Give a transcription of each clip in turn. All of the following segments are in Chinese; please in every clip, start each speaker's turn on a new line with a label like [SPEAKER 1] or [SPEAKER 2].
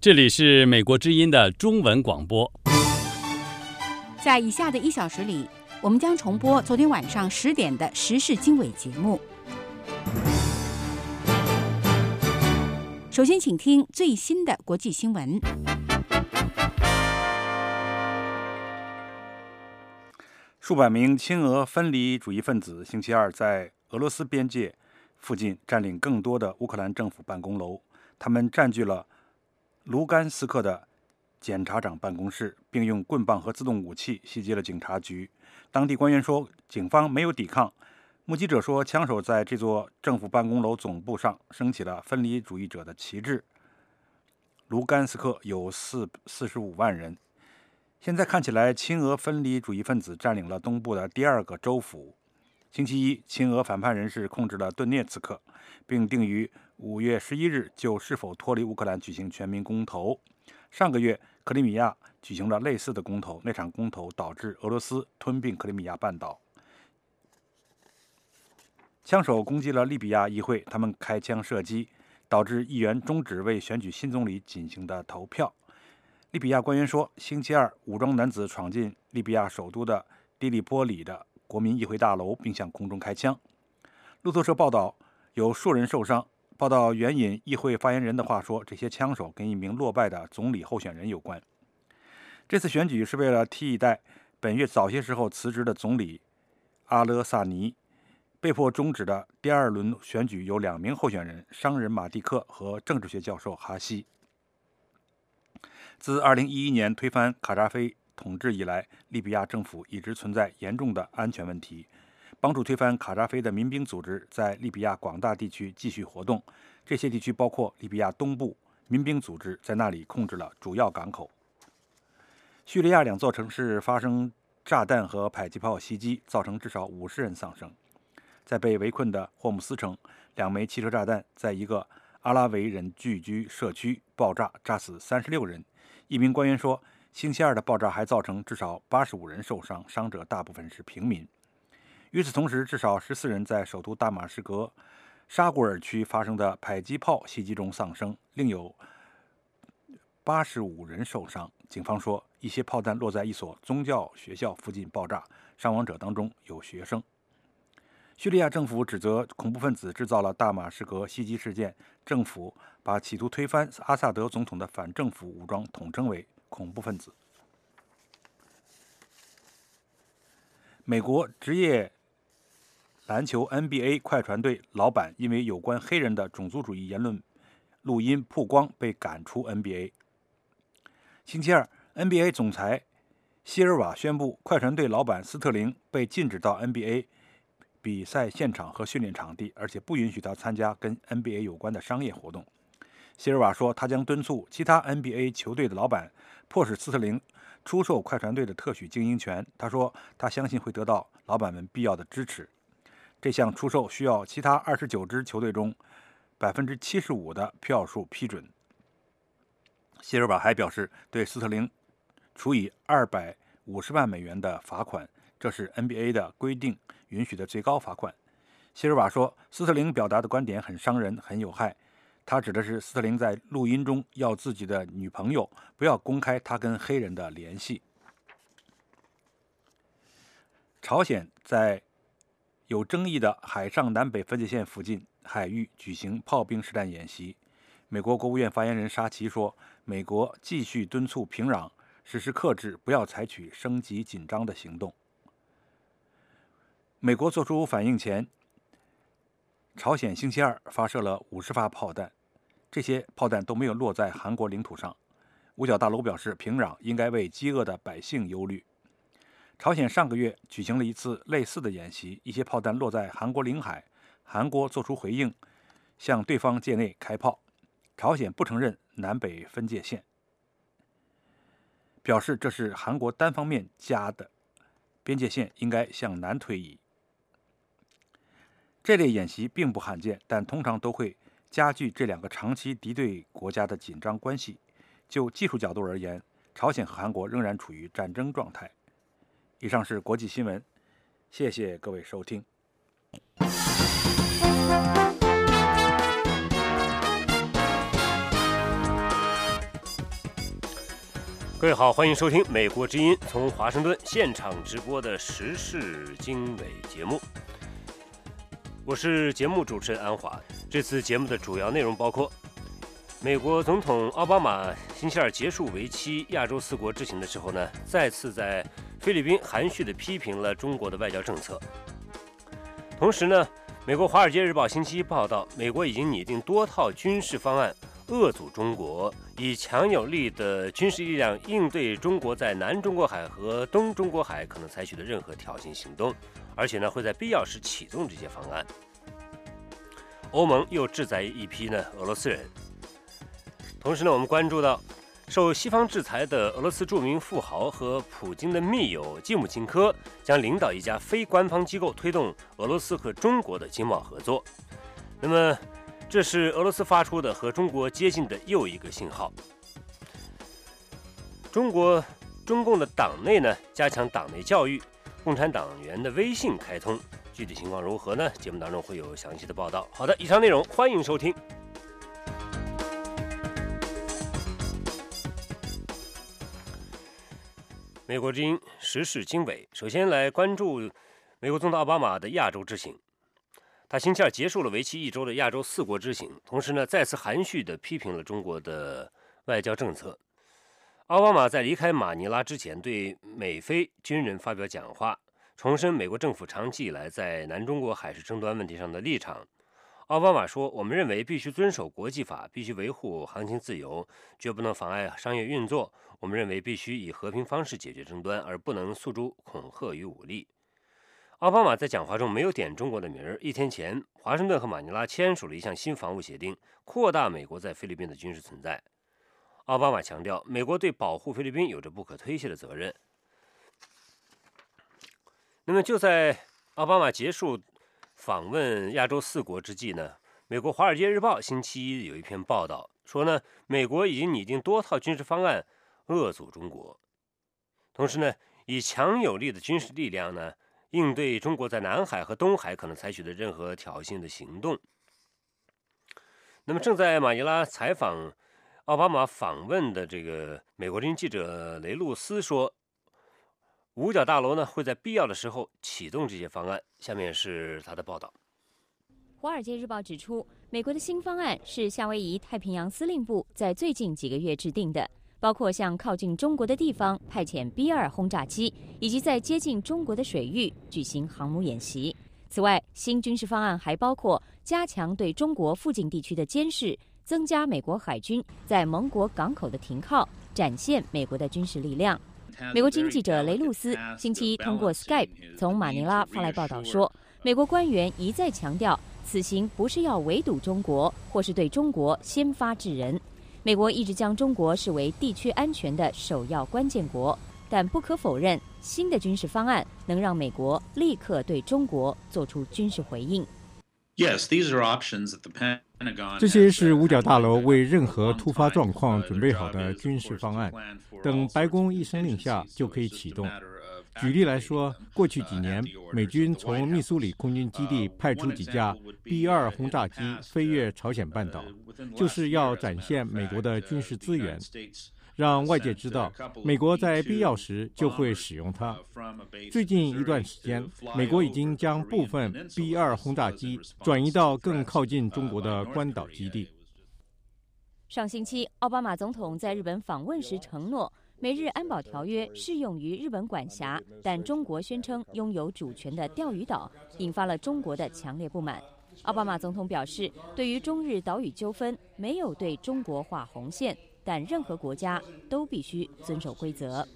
[SPEAKER 1] 这里是美国之音的中文广播。
[SPEAKER 2] 在以下的1小时里，我们将重播昨天晚上10点的时事经纬节目。首先，请听最新的国际新闻。
[SPEAKER 3] 数百名亲俄分离主义分子星期二在俄罗斯边界附近占领更多的乌克兰政府办公楼，他们占据了卢甘斯克的检察长办公室，并用棍棒和自动武器袭击了警察局。当地官员说，警方没有抵抗。目击者说，枪手在这座政府办公楼总部上升起了分离主义者的旗帜。卢甘斯克有45万人。现在看起来，亲俄分离主义分子占领了东部的第2个州府。星期一，亲俄反叛人士控制了顿涅茨克，并定于5月11日就是否脱离乌克兰举行全民公投。上个月，克里米亚举行了类似的公投，那场公投导致俄罗斯吞并克里米亚半岛。枪手攻击了利比亚议会，他们开枪射击，导致议员终止为选举新总理进行的投票。利比亚官员说，星期二，武装男子闯进利比亚首都的迪利波里的国民议会大楼，并向空中开枪。路透社报道，有数人受伤。报道援引议会发言人的话说，这些枪手跟一名落败的总理候选人有关。这次选举是为了替代本月早些时候辞职的总理阿勒萨尼。被迫终止的第2轮选举有2名候选人，商人马蒂克和政治学教授哈西。自2011年推翻卡扎菲统治以来，利比亚政府一直存在严重的安全问题。帮助推翻卡扎菲的民兵组织在利比亚广大地区继续活动，这些地区包括利比亚东部，民兵组织在那里控制了主要港口。叙利亚2座城市发生炸弹和迫击炮袭击，造成至少50人丧生。在被围困的霍姆斯城，2枚汽车炸弹在一个阿拉维人聚居社区爆炸，炸死36人。一名官员说，星期二的爆炸还造成至少85人受伤，伤者大部分是平民。与此同时，至少14人在首都大马士革沙古尔区发生的迫击炮袭击中丧生，另有85人受伤。警方说，一些炮弹落在一所宗教学校附近爆炸，伤亡者当中有学生。叙利亚政府指责恐怖分子制造了大马士革袭击事件，政府把企图推翻阿萨德总统的反政府武装统称为恐怖分子。美国职业篮球 NBA 快船队老板因为有关黑人的种族主义言论录音曝光，被赶出 NBA。星期二， NBA 总裁希尔瓦宣布，快船队老板斯特林被禁止到 NBA 比赛现场和训练场地，而且不允许他参加跟 NBA 有关的商业活动。希尔瓦说，他将敦促其他 NBA 球队的老板迫使斯特林出售快船队的特许经营权。他说，他相信会得到老板们必要的支持。这项出售需要其他29支球队中75%的票数批准。希尔瓦还表示，对斯特林处以250万美元的罚款，这是 NBA 的规定允许的最高罚款。希尔瓦说，斯特林表达的观点很伤人，很有害。他指的是斯特林在录音中要自己的女朋友不要公开他跟黑人的联系。朝鲜在有争议的海上南北分界线附近海域举行炮兵实弹演习。美国国务院发言人沙奇说，美国继续敦促平壤实施克制，不要采取升级紧张的行动。美国做出反应前，朝鲜星期二发射了50发炮弹，这些炮弹都没有落在韩国领土上。五角大楼表示，平壤应该为饥饿的百姓忧虑。朝鲜上个月举行了一次类似的演习，一些炮弹落在韩国领海，韩国做出回应，向对方界内开炮。朝鲜不承认南北分界线，表示这是韩国单方面加的，边界线应该向南推移。这类演习并不罕见，但通常都会加剧这2个长期敌对国家的紧张关系。就技术角度而言，朝鲜和韩国仍然处于战争状态。以上是国际新闻，谢谢各位收听。
[SPEAKER 4] 各位好，欢迎收听《美国之音》从华盛顿现场直播的时事经纬节目。我是节目主持人安华。这次节目的主要内容包括：美国总统奥巴马星期二结束为期亚洲4国之行的时候呢，再次在菲律宾含蓄地批评了中国的外交政策。同时呢，美国《华尔街日报》星期一报道，美国已经拟定多套军事方案，遏阻中国，以强有力的军事力量应对中国在南中国海和东中国海可能采取的任何挑衅行动，而且呢，会在必要时启动这些方案。欧盟又制裁一批俄罗斯人。同时呢，我们关注到受西方制裁的俄罗斯著名富豪和普京的密友季姆钦科将领导一家非官方机构推动俄罗斯和中国的经贸合作。那么这是俄罗斯发出的和中国接近的又一个信号。中共的党内呢，加强党内教育，共产党员的微信开通，具体情况如何呢？节目当中会有详细的报道。好的，以上内容欢迎收听。美国之音时事经纬，首先来关注美国总统奥巴马的亚洲之行。他星期二结束了为期1周的亚洲4国之行，同时呢，再次含蓄地批评了中国的外交政策。奥巴马在离开马尼拉之前，对美菲军人发表讲话，重申美国政府长期以来在南中国海事争端问题上的立场。奥巴马说：“我们认为必须遵守国际法，必须维护航行自由，绝不能妨碍商业运作。我们认为必须以和平方式解决争端，而不能诉诸恐吓与武力。”奥巴马在讲话中没有点中国的名儿。1天前，华盛顿和马尼拉签署了一项新防务协定，扩大美国在菲律宾的军事存在。奥巴马强调，美国对保护菲律宾有着不可推卸的责任。那么就在奥巴马结束访问亚洲4国之际呢，美国《华尔街日报》星期一有一篇报道说呢，美国已经拟定多套军事方案遏阻中国，同时呢，以强有力的军事力量呢，应对中国在南海和东海可能采取的任何挑衅的行动。那么正在马尼拉采访奥巴马访问的这个美国之音记者雷路斯说，五角大楼呢会在必要的时候启动这些方案。下面是他的报道。
[SPEAKER 5] 华尔街日报指出，美国的新方案是夏威夷太平洋司令部在最近几个月制定的，包括向靠近中国的地方派遣 B-2 轰炸机，以及在接近中国的水域举行航母演习。此外，新军事方案还包括加强对中国附近地区的监视，增加美国海军在盟国港口的停靠，展现美国的军事力量。美国经济记者雷路斯星期一通过 Skype 从马尼拉发来报道说，美国官员一再强调，此行不是要围堵中国，或是对中国先发制人。美国一直将中国视为地区安全的首要关键国，但不可否认，新的军事方案能让美国立刻对中国做出军事回应。
[SPEAKER 6] 这些是五角大楼为任何突发状况准备好的军事方案，等白宫一声令下就可以启动。举例来说，过去几年，美军从密苏里空军基地派出几架 B-2 轰炸机飞越朝鲜半岛，就是要展现美国的军事资源，让外界知道美国在必要时就会使用它。最近一段时间，美国已经将部分 B-2 轰炸机转移到更靠近中国的关岛基地。
[SPEAKER 5] 上星期，奥巴马总统在日本访问时承诺，美日安保条约适用于日本管辖，但中国宣称拥有主权的钓鱼岛，引发了中国的强烈不满。奥巴马总统表示，对于中日岛屿纠纷，没有对中国画红线，但任何国家都必须遵守规则。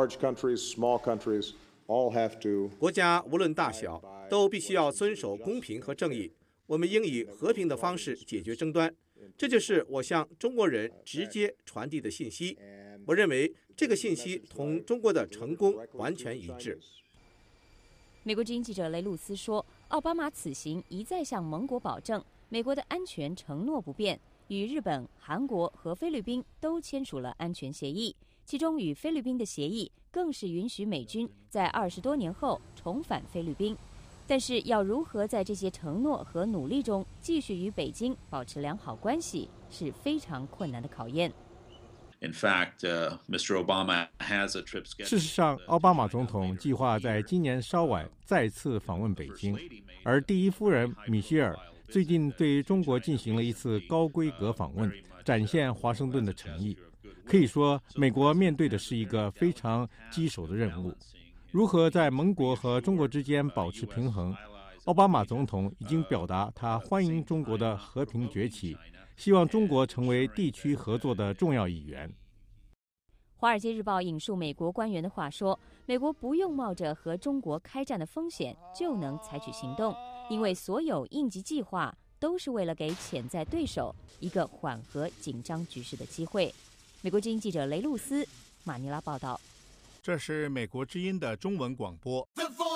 [SPEAKER 7] 国家无论大小，都必须要遵守公平和正义。我们应以和平的方式解决争端，这就是我向中国人直接传递的信息。我认为这个信息同中国的成功完全一致。
[SPEAKER 5] 美国之音记者雷路斯说，奥巴马此行一再向盟国保证，美国的安全承诺不变，与日本、韩国和菲律宾都签署了安全协议，其中与菲律宾的协议更是允许美军在20多年后重返菲律宾。但是要如何在这些承诺和努力中继续与北京保持良好关系，是非常困难的考验。
[SPEAKER 6] 事实上，奥巴马总统计划在今年稍晚再次访问北京，而第一夫人米歇尔最近对中国进行了一次高规格访问，展现华盛顿的诚意。可以说，美国面对的是一个非常棘手的任务。如何在盟国和中国之间保持平衡？奥巴马总统已经表达他欢迎中国的和平崛起，希望中国成为地区合作的重要一员。
[SPEAKER 5] 《华尔街日报》引述美国官员的话说，美国不用冒着和中国开战的风险就能采取行动，因为所有应急计划都是为了给潜在对手一个缓和紧张局势的机会。美国之音记者雷露斯，马尼拉报道。
[SPEAKER 8] 这是美国之音的中文广播。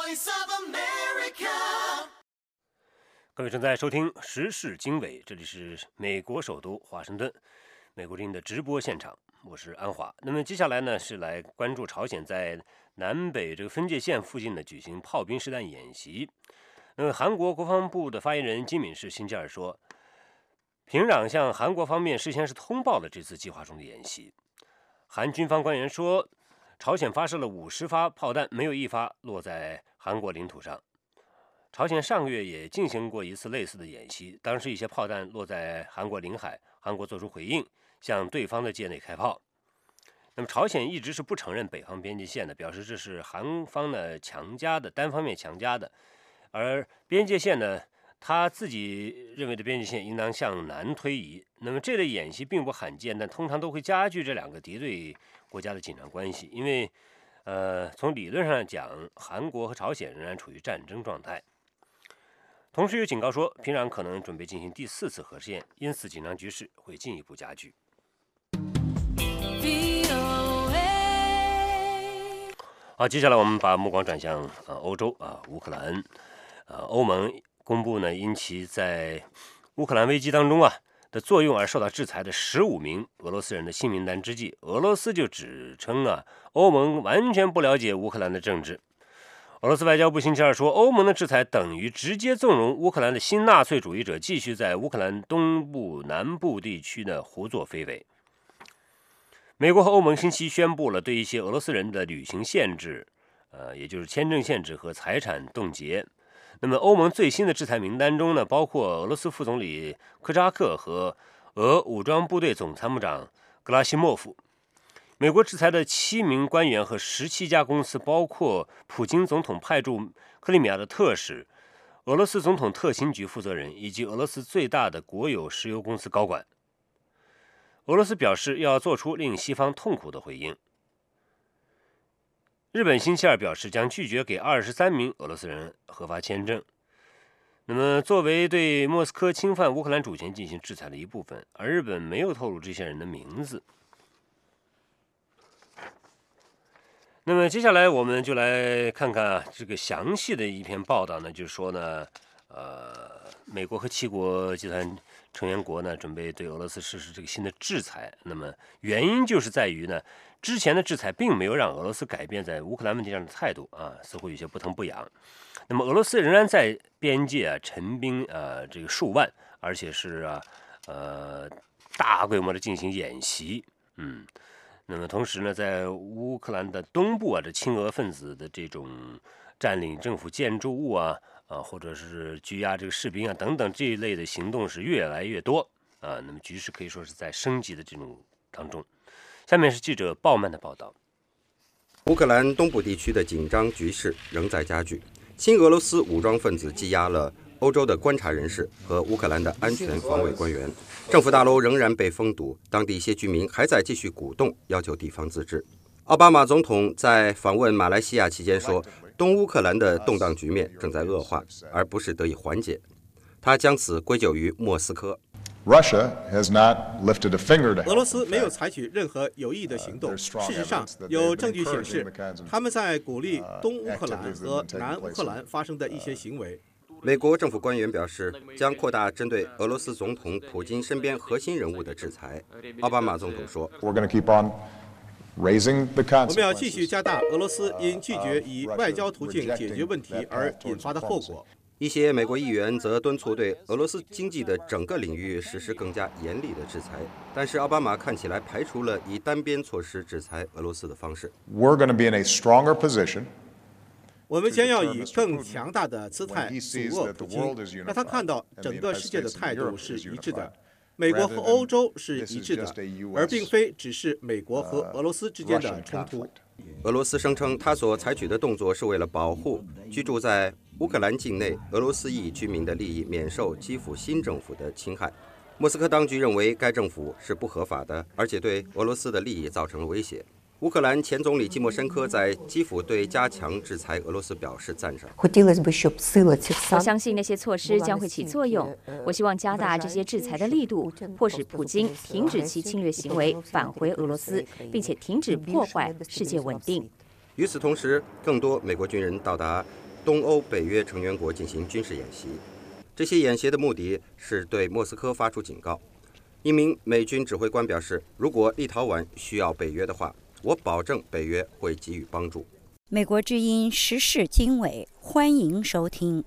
[SPEAKER 4] 各位正在收听时事经纬，这里是美国首都华盛顿，美国之音的直播现场。我是安华。那么接下来呢，是来关注朝鲜在南北这个分界线附近呢举行炮兵实弹演习。那么韩国国防部的发言人金敏世星期二说，平壤向韩国方面事先是通报了这次计划中的演习。韩军方官员说，朝鲜发射了50发炮弹，没有一发落在韩国领土上。朝鲜上个月也进行过一次类似的演习，当时一些炮弹落在韩国领海，韩国做出回应，向对方的界内开炮。那么朝鲜一直是不承认北方边界线的，表示这是韩方呢强加的，单方面强加的。而边界线呢，他自己认为的边界线应当向南推移。那么这类演习并不罕见，但通常都会加剧这两个敌对国家的紧张关系，因为从理论上讲，韩国和朝鲜仍然处于战争状态。同时有警告说，平壤可能准备进行第4次核试验，因此紧张局势会进一步加剧。好，接下来我们把目光转向欧洲乌克兰。欧盟公布呢，因其在乌克兰危机当中的作用而受到制裁的15名俄罗斯人的新名单之际，俄罗斯就指称欧盟完全不了解乌克兰的政治。俄罗斯外交部星期二说，欧盟的制裁等于直接纵容乌克兰的新纳粹主义者继续在乌克兰东部、南部地区呢胡作非为。美国和欧盟星期宣布了对一些俄罗斯人的旅行限制，也就是签证限制和财产冻结。那么欧盟最新的制裁名单中呢，包括俄罗斯副总理科扎克和俄武装部队总参谋长格拉西莫夫。美国制裁的7名官员和17家公司，包括普京总统派驻克里米亚的特使、俄罗斯总统特勤局负责人以及俄罗斯最大的国有石油公司高管。俄罗斯表示要做出令西方痛苦的回应。日本星期二表示将拒绝给23名俄罗斯人核发签证。那么作为对莫斯科侵犯乌克兰主权进行制裁的一部分，而日本没有透露这些人的名字。那么接下来我们就来看看这个详细的一篇报道呢，就是说呢，美国和7国集团成员国呢准备对俄罗斯实施这个新的制裁。那么原因就是在于呢，之前的制裁并没有让俄罗斯改变在乌克兰问题上的态度似乎有些不疼不痒。那么俄罗斯仍然在边界陈兵这个数万，而且是大规模的进行演习。那么同时呢，在乌克兰的东部这亲俄分子的这种占领政府建筑物或者是拘押这个士兵等等这一类的行动是越来越多那么局势可以说是在升级的这种当中。下面是记者鲍曼的报道。
[SPEAKER 9] 乌克兰东部地区的紧张局势仍在加剧，亲俄罗斯武装分子羁押了欧洲的观察人士和乌克兰的安全防卫官员，政府大楼仍然被封堵，当地一些居民还在继续鼓动要求地方自治。奥巴马总统在访问马来西亚期间说，东乌克兰的动荡局面正在恶化，而不是得以缓解。他将此归咎于莫斯科。
[SPEAKER 7] 俄罗斯没有采取任何有益的行动。事实上，有证据显示，他们在鼓励东乌克兰和南乌克兰发生的一些行为。
[SPEAKER 9] 美国政府官员表示，将扩大针对俄罗斯总统普京身边核心人物的制裁。奥巴马总统说，
[SPEAKER 7] 我们要继续加大俄罗斯因拒绝以外交途径解决问题而引发的后果。
[SPEAKER 9] 一些美国议员则敦促对俄罗斯经济的整个领域实施更加严厉的制裁，但是奥巴马看起来排除了以单边措施制裁俄罗斯的方式。
[SPEAKER 10] We're going to be in a stronger position.
[SPEAKER 7] 我们将要以更强大的姿态阻遏普京，让他看到整个世界的态度是一致的，美国和欧洲是一致的，而并非只是美国和俄罗斯之间的冲突。
[SPEAKER 9] 俄罗斯声称，他所采取的动作是为了保护居住在乌克兰境内俄罗斯裔居民的利益免受基辅新政府的侵害。莫斯科当局认为该政府是不合法的，而且对俄罗斯的利益造成了威胁。乌克兰前总理季莫申科在基辅对加强制裁俄罗斯表示赞赏。
[SPEAKER 5] 我相信那些措施将会起作用。我希望加大这些制裁的力度，迫使普京停止其侵略行为，返回俄罗斯，并且停止破坏世界稳定。
[SPEAKER 9] 与此同时，更多美国军人到达东欧北约成员国进行军事演习。这些演习的目的是对莫斯科发出警告。一名美军指挥官表示，如果立陶宛需要北约的话，我保证北约会给予帮助。
[SPEAKER 11] 美国之音时事经纬，欢迎收听。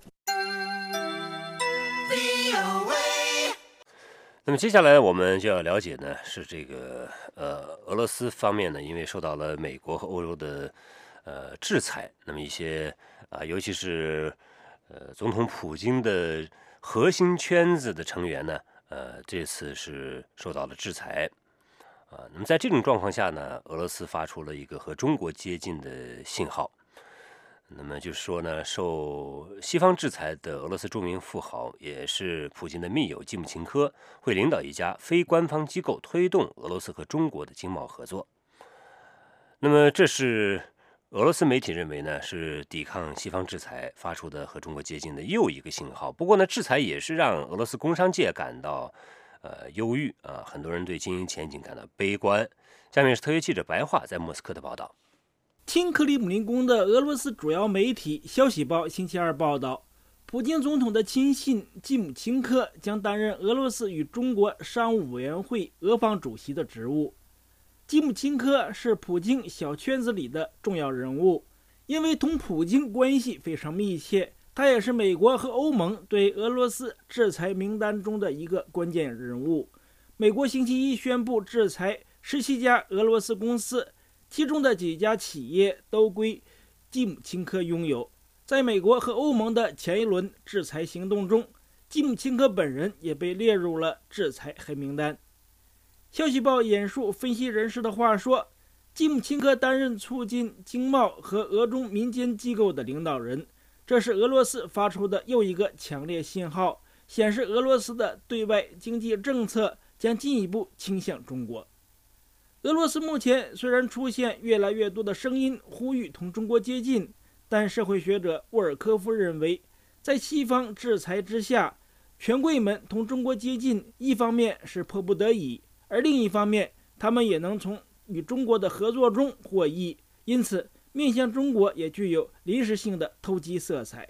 [SPEAKER 4] 那么接下来我们就要了解呢，是这个俄罗斯方面呢，因为受到了美国和欧洲的制裁，那么一些尤其是总统普京的核心圈子的成员呢，这次是受到了制裁。那么在这种状况下呢，俄罗斯发出了一个和中国接近的信号。那么就是说呢，受西方制裁的俄罗斯著名富豪，也是普京的密友季姆琴科，会领导一家非官方机构推动俄罗斯和中国的经贸合作。那么这是俄罗斯媒体认为呢，是抵抗西方制裁发出的和中国接近的又一个信号。不过呢，制裁也是让俄罗斯工商界感到忧郁很多人对经营前景感到悲观。下面是特约记者白桦在莫斯科的报道。
[SPEAKER 12] 听克里姆林宫的俄罗斯主要媒体《消息报》星期二报道，普京总统的亲信季姆琴科将担任俄罗斯与中国商务委员会俄方主席的职务。季姆琴科是普京小圈子里的重要人物，因为同普京关系非常密切，他也是美国和欧盟对俄罗斯制裁名单中的一个关键人物。美国星期一宣布制裁17家俄罗斯公司，其中的几家企业都归季姆琴科拥有。在美国和欧盟的前一轮制裁行动中，季姆琴科本人也被列入了制裁黑名单。消息报引述分析人士的话说，季姆琴科担任促进经贸和俄中民间机构的领导人，这是俄罗斯发出的又一个强烈信号，显示俄罗斯的对外经济政策将进一步倾向中国。俄罗斯目前虽然出现越来越多的声音呼吁同中国接近，但社会学者沃尔科夫认为，在西方制裁之下，权贵们同中国接近，一方面是迫不得已，而另一方面他们也能从与中国的合作中获益，因此面向中国也具有临时性的投机色彩。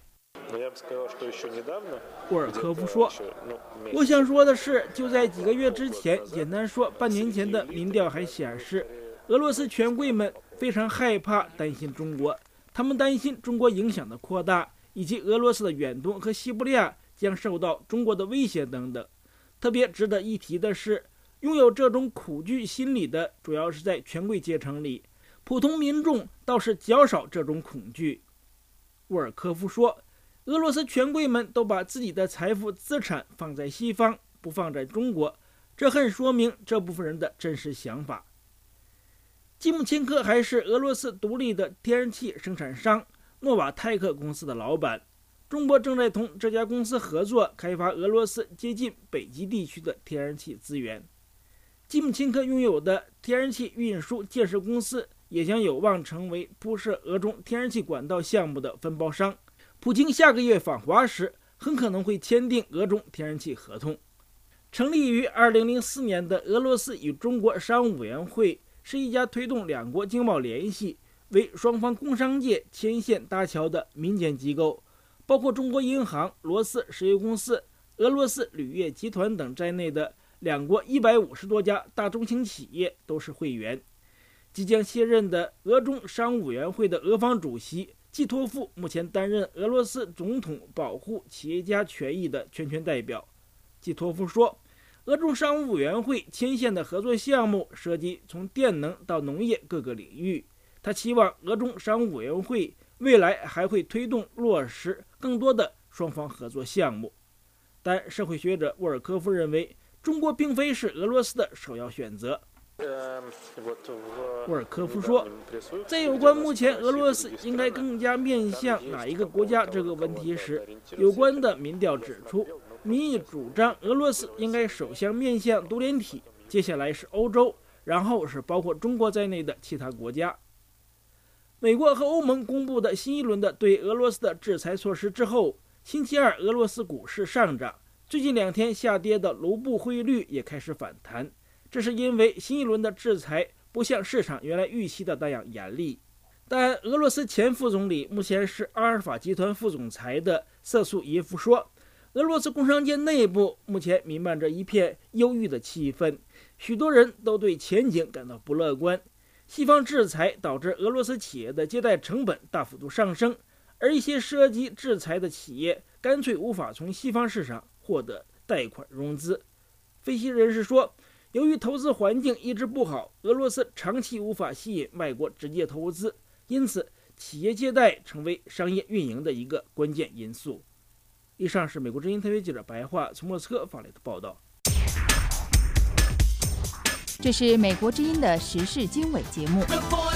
[SPEAKER 12] 沃尔科夫说，我想说的是，就在几个月之前，简单说半年前的民调还显示，俄罗斯权贵们非常害怕担心中国，他们担心中国影响的扩大，以及俄罗斯的远东和西伯利亚将受到中国的威胁等等。特别值得一提的是，拥有这种恐惧心理的主要是在权贵阶层里，普通民众倒是较少这种恐惧。沃尔科夫说，俄罗斯权贵们都把自己的财富资产放在西方，不放在中国，这很说明这部分人的真实想法。季姆琴科还是俄罗斯独立的天然气生产商诺瓦泰克公司的老板，中国正在同这家公司合作开发俄罗斯接近北极地区的天然气资源。季姆琴科拥有的天然气运输建设公司也将有望成为铺设俄中天然气管道项目的分包商。普京下个月访华时，很可能会签订俄中天然气合同。成立于2004年的俄罗斯与中国商务委员会是一家推动两国经贸联系、为双方工商界牵线搭桥的民间机构，包括中国银行、罗斯石油公司、俄罗斯铝业集团等在内的两国150多家大中型企业都是会员。即将卸任的俄中商务委员会的俄方主席季托夫目前担任俄罗斯总统保护企业家权益的全权代表。季托夫说，俄中商务委员会牵线的合作项目涉及从电能到农业各个领域。他期望俄中商务委员会未来还会推动落实更多的双方合作项目。但社会学者沃尔科夫认为，中国并非是俄罗斯的首要选择。沃尔科夫说，在有关目前俄罗斯应该更加面向哪一个国家这个问题时，有关的民调指出，民意主张俄罗斯应该首先面向独联体，接下来是欧洲，然后是包括中国在内的其他国家。美国和欧盟公布的新一轮的对俄罗斯的制裁措施之后，星期二俄罗斯股市上涨，最近2天下跌的卢布汇率也开始反弹。这是因为新一轮的制裁不像市场原来预期的那样严厉。但俄罗斯前副总理，目前是阿尔法集团副总裁的瑟素耶夫说，俄罗斯工商界内部目前弥漫着一片忧郁的气氛，许多人都对前景感到不乐观。西方制裁导致俄罗斯企业的借贷成本大幅度上升，而一些涉及制裁的企业干脆无法从西方市场获得贷款融资。分析人士说，由于投资环境一直不好，俄罗斯长期无法吸引外国直接投资，因此企业借贷成为商业运营的一个关键因素。以上是美国之音特约记者白桦从莫斯科发来的报道。
[SPEAKER 2] 这是美国之音的时事经纬节目。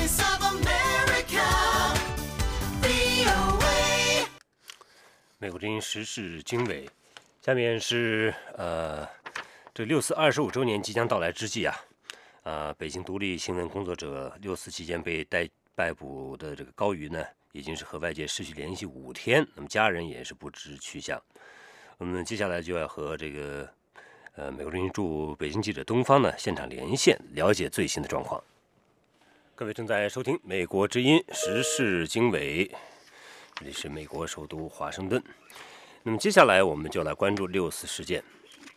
[SPEAKER 4] 美国之音时事经纬，下面是这6四25周年即将到来之际北京独立新闻工作者6四期间被逮捕的这个高瑜呢，已经是和外界失去联系5天，那么家人也是不知去向。我们接下来就要和这个美国之音驻北京记者东方呢现场连线，了解最新的状况。各位正在收听美国之音时事经纬，这里是美国首都华盛顿。那么接下来我们就来关注6四事件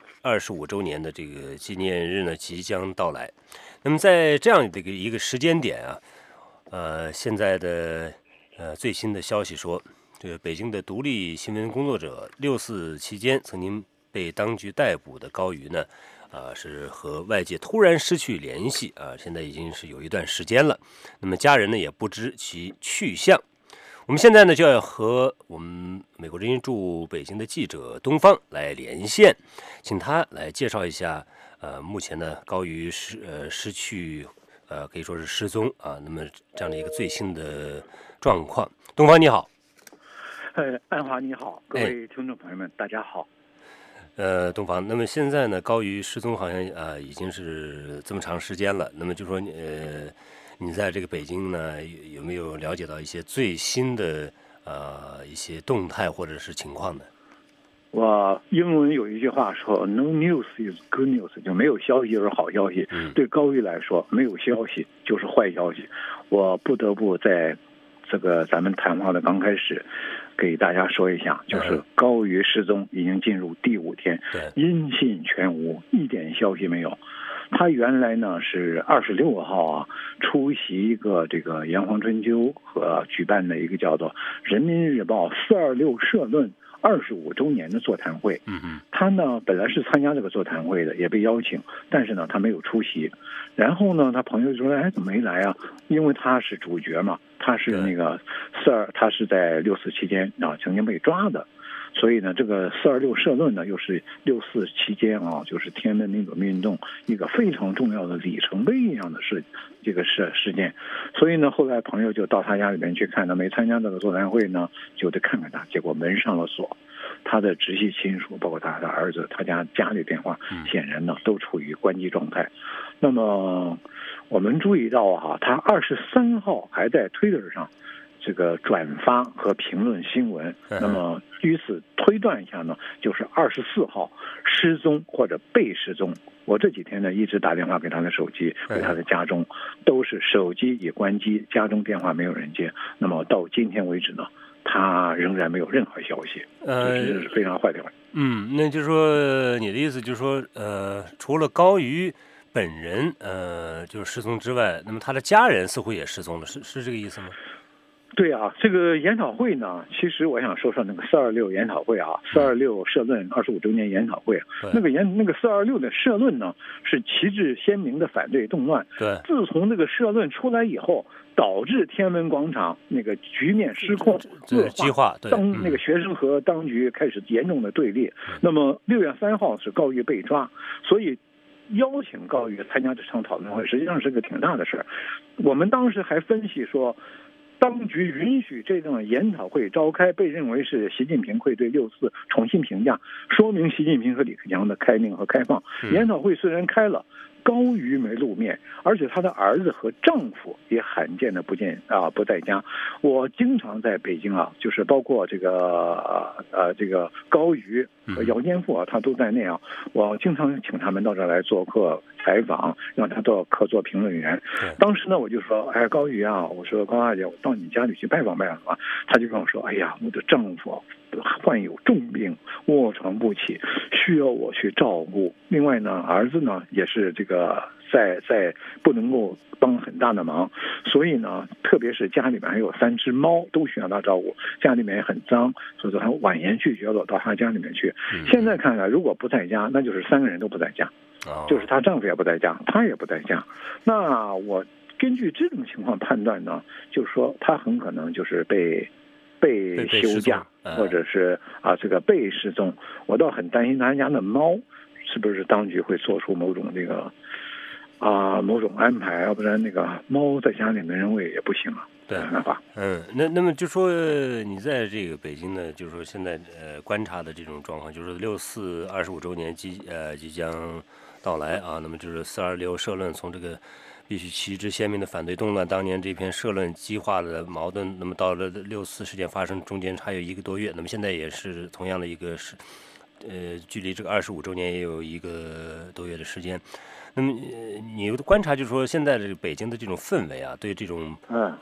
[SPEAKER 4] 25周年的这个纪念日呢即将到来。那么在这样的一个时间点现在的最新的消息说，这个北京的独立新闻工作者6四期间曾经被当局逮捕的高瑜呢，是和外界突然失去联系现在已经是有一段时间了。那么家人呢也不知其去向。我们现在呢就要和我们美国之音驻北京的记者东方来连线，请他来介绍一下目前呢高瑜失去可以说是失踪那么这样的一个最新的状况。东方你好。
[SPEAKER 13] 安华你好，各位听众朋友们大家好。
[SPEAKER 4] 东方，那么现在呢高瑜失踪好像已经是这么长时间了，那么就说你在这个北京呢有没有了解到一些最新的一些动态或者是情况呢？
[SPEAKER 13] 我英文有一句话说 No news is good news， 就没有消息就是好消息。对高瑜来说，没有消息就是坏消息。我不得不在这个咱们谈话的刚开始给大家说一下，就是高瑜失踪已经进入第5天，音信全无，一点消息没有。他原来呢是26号出席一个这个炎黄春秋和举办的一个叫做人民日报426社论25周年的座谈会。他呢本来是参加这个座谈会的，也被邀请，但是呢他没有出席。然后呢他朋友就说怎么没来啊？因为他是主角嘛，他是那个他是在6四期间曾经被抓的。所以呢这个426社论呢又是6四期间就是天安门民主运动一个非常重要的里程碑一样的事件。所以呢后来朋友就到他家里面去看，他没参加这个座谈会呢就得看看他，结果门上了锁。他的直系亲属包括他的儿子，他家里电话显然呢都处于关机状态。那么我们注意到他23号还在Twitter上这个转发和评论新闻，那么于此推断一下呢，就是24号失踪或者被失踪。我这几天呢一直打电话给他的手机，给他的家中，都是手机已关机，家中电话没有人接。那么到今天为止呢，他仍然没有任何消息，这是非常坏的。
[SPEAKER 4] 那就是说你的意思就是说除了高瑜本人就是失踪之外，那么他的家人似乎也失踪了，是这个意思吗？
[SPEAKER 13] 对啊，这个研讨会呢，其实我想说说那个426研讨会啊，426社论25周年研讨会，那个426的社论呢，是旗帜鲜明的反对动乱。
[SPEAKER 4] 对，
[SPEAKER 13] 自从这个社论出来以后，导致天安门广场那个局面失控
[SPEAKER 4] 激化，
[SPEAKER 13] 当那个学生和当局开始严重的对立。那么6月3号是高瑜被抓，所以邀请高瑜参加这场讨论会，实际上是个挺大的事儿。我们当时还分析说，当局允许这种研讨会召开，被认为是习近平会对6·4重新评价，说明习近平和李克强的开明和开放。研讨会虽然开了，高瑜没露面，而且他的儿子和丈夫也罕见的不在家。我经常在北京啊，就是包括这个高瑜和姚坚富啊，他都在内啊。我经常请他们到这儿来做客采访，让他做客座评论员。当时呢，我就说，哎，高瑜啊，我说高大姐，我到你家里去拜访拜访啊。他就跟我说，哎呀，我的丈夫患有重病，卧床不起，需要我去照顾。另外呢，儿子呢也是这个在不能够帮很大的忙，所以呢，特别是家里面还有3只猫，都需要他照顾，家里面也很脏，所以说他婉言拒绝了到他家里面去。现在看来，如果不在家，那就是3个人都不在家，就是她丈夫也不在家，她也不在家。那我根据这种情况判断呢，就是说她很可能就是被休假，或者是这个被失踪。我倒很担心他家的猫是不是当局会做出某种这个某种安排，要不然那个猫在家里面认为也不行啊。
[SPEAKER 4] 对，那么就说你在这个北京呢，就是说现在观察的这种状况，就是6·4 25周年即将到来啊。那么就是426社论从这个必须旗帜鲜明的反对动乱，当年这篇社论激化了矛盾，那么到了6·4事件发生中间还有1个多月，那么现在也是同样的一个距离这个25周年也有1个多月的时间。那么你的观察就是说，现在这个北京的这种氛围啊，对这种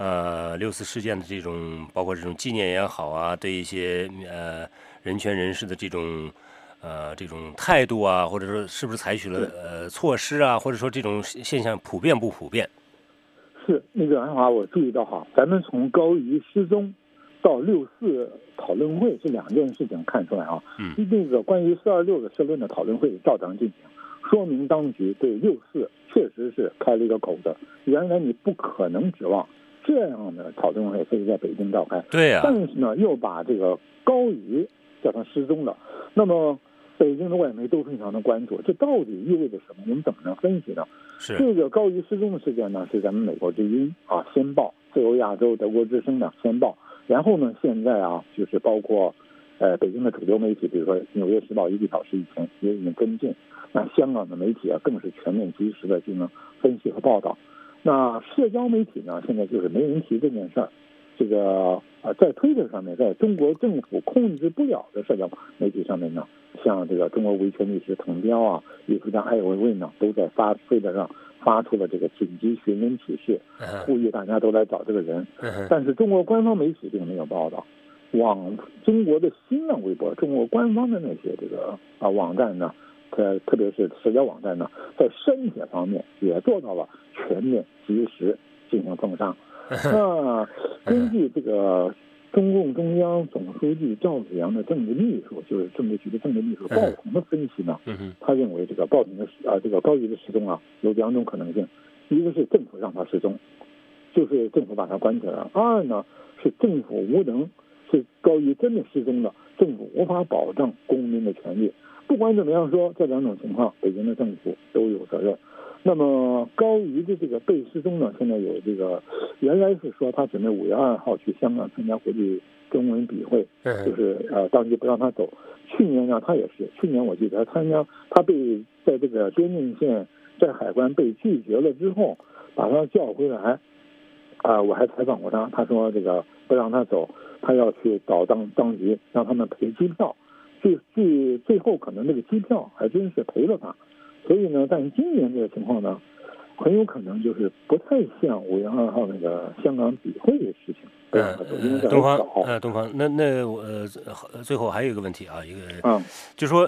[SPEAKER 4] 6·4事件的这种包括这种纪念也好啊，对一些人权人士的这种态度啊，或者说是不是采取了措施啊，或者说这种现象普遍不普遍？
[SPEAKER 13] 是那个安华，我注意到哈，咱们从高瑜失踪到6·4讨论会这2件事情看出来啊，那个关于426的社论的讨论会照常进行，说明当局对6·4确实是开了一个口子。原来你不可能指望这样的讨论会会在北京召开，
[SPEAKER 4] 对呀，
[SPEAKER 13] 但是呢，又把这个高瑜叫他失踪了，那么北京的外媒都非常的关注，这到底意味着什么？我们怎么能分析呢？
[SPEAKER 4] 是
[SPEAKER 13] 这个高瑜失踪的事件呢，是咱们美国之音先报，自由亚洲、德国之声呢先报，然后呢，现在就是包括北京的主流媒体，比如说《纽约时报》1个小时以前也已经跟进，那香港的媒体更是全面及时的进行分析和报道。那社交媒体呢，现在就是没人提这件事儿。这个在推特上面，在中国政府控制不了的社交媒体上面呢，像这个中国维权律师滕彪艺术家艾维维呢，都在推特上发出了这个紧急寻人启事，呼吁大家都来找这个人。但是中国官方媒体并没有报道。中国的新浪微博，中国官方的那些这个网站呢，特别是社交网站呢，在删帖方面也做到了全面及时进行封杀。那根据这个中共中央总书记赵紫阳的政治秘书，就是政治局的政治秘书鲍彤的分析呢，他认为这个鲍彤的这个高瑜的失踪有2种可能性，一个是政府让他失踪，就是政府把他关起来了；二呢是政府无能，是高瑜真的失踪了，政府无法保障公民的权利。不管怎么样说，这2种情况，北京的政府都有责任。那么高瑜的这个被失踪呢，现在有这个，原来是说他准备5月2号去香港参加国际中文笔会，就是当局不让他走。去年呢，他也是，去年我记得他被在这个边境线在海关被拒绝了之后，把他叫回来。我还采访过他，他说这个不让他走，他要去找当局让他们赔机票。最后可能那个机票还真是赔了他。所以呢，但是今年这个情况呢，很有可能就是不太像5月2号那个香港笔会的事情。
[SPEAKER 4] 东方，那我最后还有一个问题就说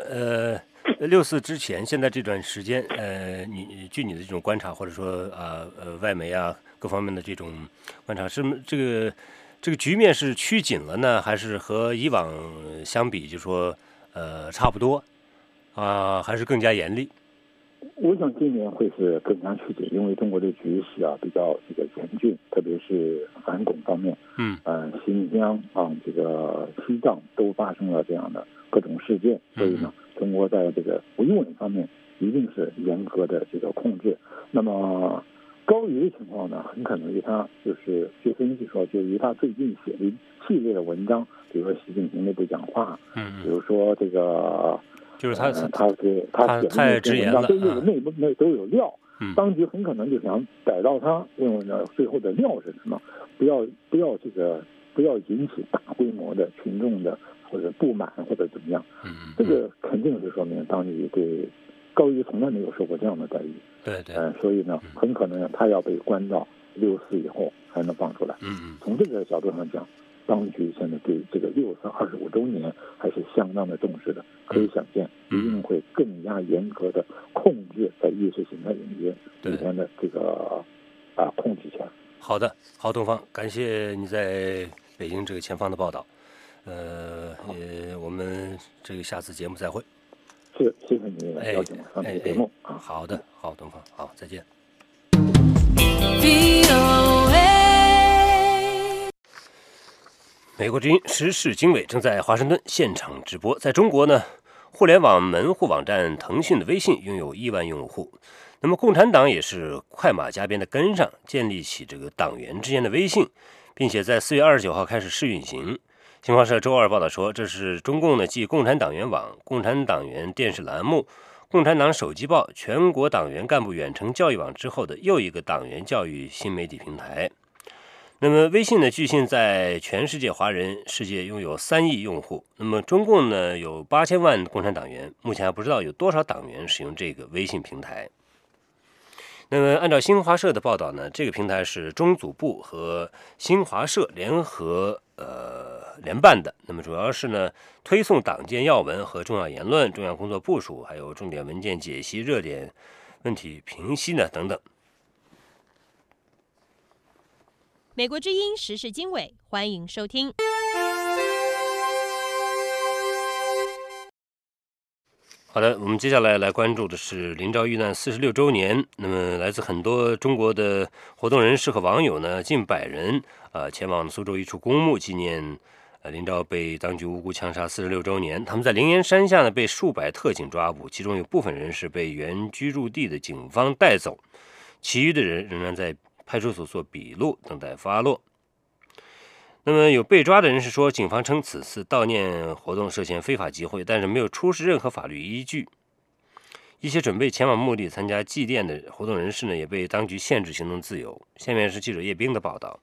[SPEAKER 4] 6·4之前，现在这段时间，据你的这种观察，或者说外媒各方面的这种观察，是这个这个局面是趋紧了呢，还是和以往相比，就说差不多还是更加严厉？
[SPEAKER 13] 我想今年会是更加趋紧，因为中国的局势比较这个严峻，特别是反恐方面，新疆这个西藏都发生了这样的各种事件，所以呢，中国在这个维稳方面一定是严格的这个控制。那么高瑜的情况呢，很可能于他据分析说，就于他最近写的一系列的文章，比如说习近平内部讲话，比如说这个。
[SPEAKER 4] 就是他写
[SPEAKER 13] 的
[SPEAKER 4] 太直言了，
[SPEAKER 13] 都有内部都有料，当局很可能就想逮到他，认为呢最后的料是什么？不要引起大规模的群众的或者不满或者怎么样，这个肯定是说明当局对高瑜从来没有受过这样的待遇，
[SPEAKER 4] 对，
[SPEAKER 13] 所以呢很可能他要被关到6·4以后才能放出来，从这个角度上讲。当局现在对这个6·4 25周年还是相当的重视的，可以想见，一定会更加严格的控制在意识形态领域里面的这个控制权。
[SPEAKER 4] 好的，好，东方，感谢你在北京这个前方的报道。我们这个下次节目再会。
[SPEAKER 13] 是，谢谢你邀请我上这个节目。
[SPEAKER 4] 好的，好，东方，好，再见。美国之音时事经纬正在华盛顿现场直播。在中国呢，互联网门户网站腾讯的微信拥有1万用户。那么共产党也是快马加鞭的跟上，建立起这个党员之间的微信，并且在4月29号开始试运行。新华社周二报道说，这是中共呢继共产党员网、共产党员电视栏目、共产党手机报、全国党员干部远程教育网之后的又一个党员教育新媒体平台。那么微信呢，据信在全世界华人世界拥有3亿用户。那么中共呢有8000万共产党员，目前还不知道有多少党员使用这个微信平台。那么按照新华社的报道呢，这个平台是中组部和新华社联合联办的。那么主要是呢推送党建要闻和重要言论、重要工作部署，还有重点文件解析、热点问题评析呢等等。
[SPEAKER 14] 美国之音时事经纬，欢迎收听。
[SPEAKER 4] 好的，我们接下来关注的是林昭遇难46周年。那么来自很多中国的活动人士和网友呢，近100人前往苏州一处公墓纪念林昭被当局无辜枪杀46周年。他们在灵岩山下呢被数百特警抓捕，其中有部分人是被原居住地的警方带走，其余的人仍然在派出所做笔录，等待发落。那么有被抓的人士说，警方称此次悼念活动涉嫌非法集会，但是没有出示任何法律依据。一些准备前往墓地参加祭奠的活动人士呢，也被当局限制行动自由。下面是记者叶冰的报道。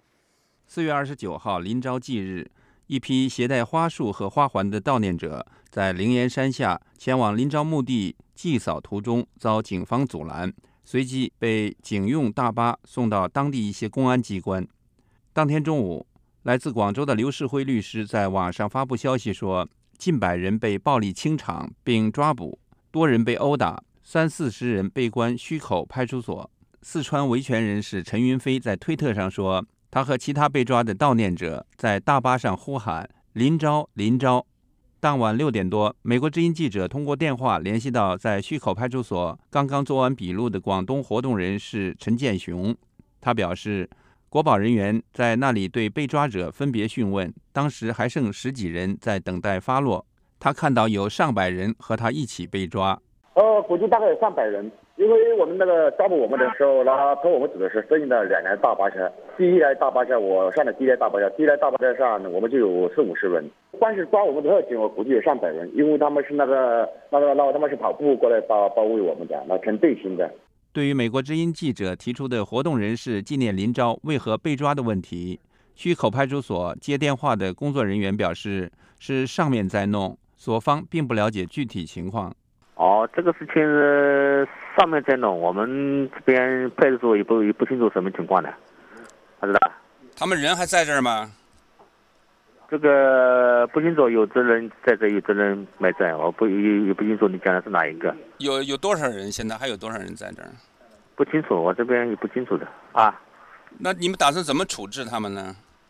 [SPEAKER 15] 4月29号林昭祭日，一批携带花束和花环的悼念者在灵岩山下前往林昭墓地祭扫途中遭警方阻拦，随即被警用大巴送到当地一些公安机关。当天中午，来自广州的刘世辉律师在网上发布消息说，近100人被暴力清场并抓捕，多人被殴打，30-40人被关虚口派出所。四川维权人士陈云飞在推特上说，他和其他被抓的悼念者在大巴上呼喊林昭林昭。当晚6点多，美国之音记者通过电话联系到在虚口派出所刚刚做完笔录的广东活动人士陈建雄，他表示，国保人员在那里对被抓者分别讯问，当时还剩10几人在等待发落。他看到有上百人和他一起被抓。
[SPEAKER 16] 估计大概有上百人，因为我们那个抓捕我们的时候，他拖我们走的是对应的2辆大巴车。第一辆大巴车我上了第一辆大巴车，第一辆大巴车上我们就有40-50人。光是抓我们的特警，我估计有上百人，因为他们是他们是跑步过来包围我们的，那成队形的。
[SPEAKER 15] 对于美国之音记者提出的活动人士纪念林昭为何被抓的问题，虚口派出所接电话的工作人员表示，是上面在弄，所方并不了解具体情况。
[SPEAKER 17] 这个事情上面在弄，我们这边派出所也不清楚什么情况的，不知道。
[SPEAKER 18] 他们人还在这儿吗？
[SPEAKER 17] 这个不清楚，有的人在这，有的人没在，我不清楚你讲的是哪一个。
[SPEAKER 18] 有多少人？现在还有多少人在这儿？
[SPEAKER 17] 不清楚，我这边也不清楚的啊。
[SPEAKER 18] 那你们打算怎么处置他们呢？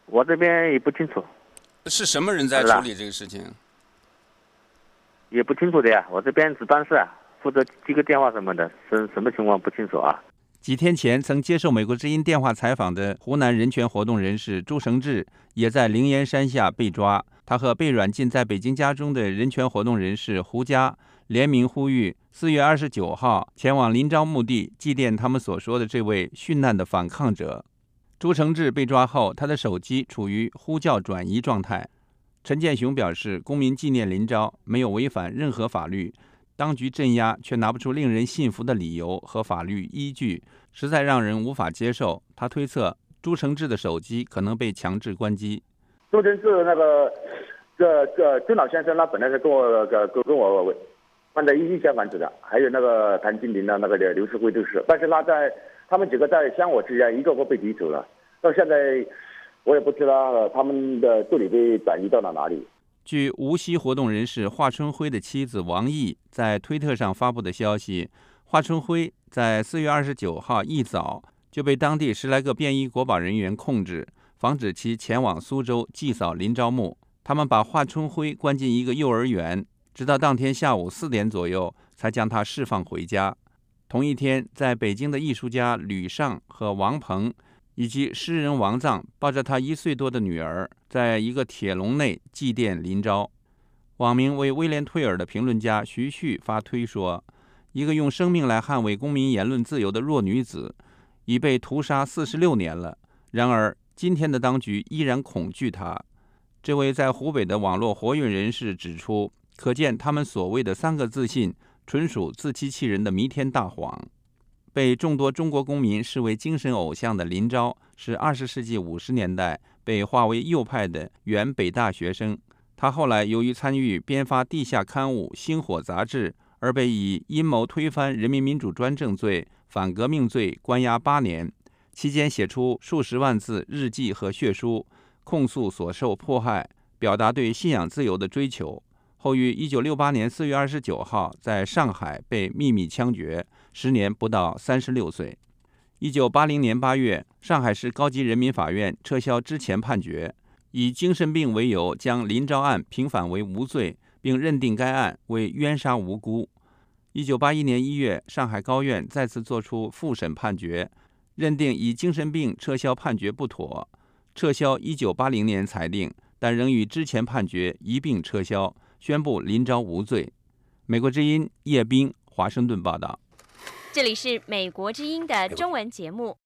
[SPEAKER 17] 我这边也不清楚。
[SPEAKER 18] 是什么人在处理这个事情？
[SPEAKER 17] 也不清楚的呀，我这边值班室负责接个电话什么的，什么情况不清楚啊。
[SPEAKER 15] 几天前曾接受美国之音电话采访的湖南人权活动人士朱成志也在灵岩山下被抓。他和被软禁在北京家中的人权活动人士胡佳联名呼吁4月29号前往临昭墓地祭奠他们所说的这位殉难的反抗者。朱成志被抓后，他的手机处于呼叫转移状态。陈建雄表示，公民纪念临昭没有违反任何法律，当局镇压却拿不出令人信服的理由和法律依据，实在让人无法接受。他推测朱成志的手机可能被强制关机。
[SPEAKER 16] 朱成志那个朱老先生，他本来是跟我放在一线房子的，还有那个谭金林的那个刘世辉都是，但是他们几个在相我之间一个个被提走了，到现在我也不知道他们的助理被转移到了哪里。
[SPEAKER 15] 据无锡活动人士华春辉的妻子王毅在推特上发布的消息，华春辉在4月29号一早就被当地10来个便衣国保人员控制，防止其前往苏州祭扫临昭墓。他们把华春辉关进一个幼儿园，直到当天下午4点左右才将他释放回家。同一天，在北京的艺术家吕尚和王鹏以及诗人王藏抱着他1岁多的女儿，在一个铁笼内祭奠临昭。网名为威廉退尔的评论家徐旭发推说，一个用生命来捍卫公民言论自由的弱女子已被屠杀46年了，然而今天的当局依然恐惧她。这位在湖北的网络活跃人士指出，可见他们所谓的3个自信纯属自欺欺人的弥天大谎。被众多中国公民视为精神偶像的临昭是20世纪50年代被划为右派的原北大学生。他后来由于参与编发地下刊物《星火》杂志，而被以阴谋推翻人民民主专政罪、反革命罪关押8年，期间写出数十万字日记和血书，控诉所受迫害，表达对信仰自由的追求。后于1968年4月29号在上海被秘密枪决，时年不到36岁。1980年8月，上海市高级人民法院撤销之前判决，以精神病为由将临昭案平反为无罪，并认定该案为冤杀无辜。1981年1月，上海高院再次作出复审判决，认定以精神病撤销判决不妥，撤销1980年裁定，但仍与之前判决一并撤销，宣布临昭无罪。美国之音叶斌华盛顿报道。
[SPEAKER 14] 这里是美国之音的中文节目。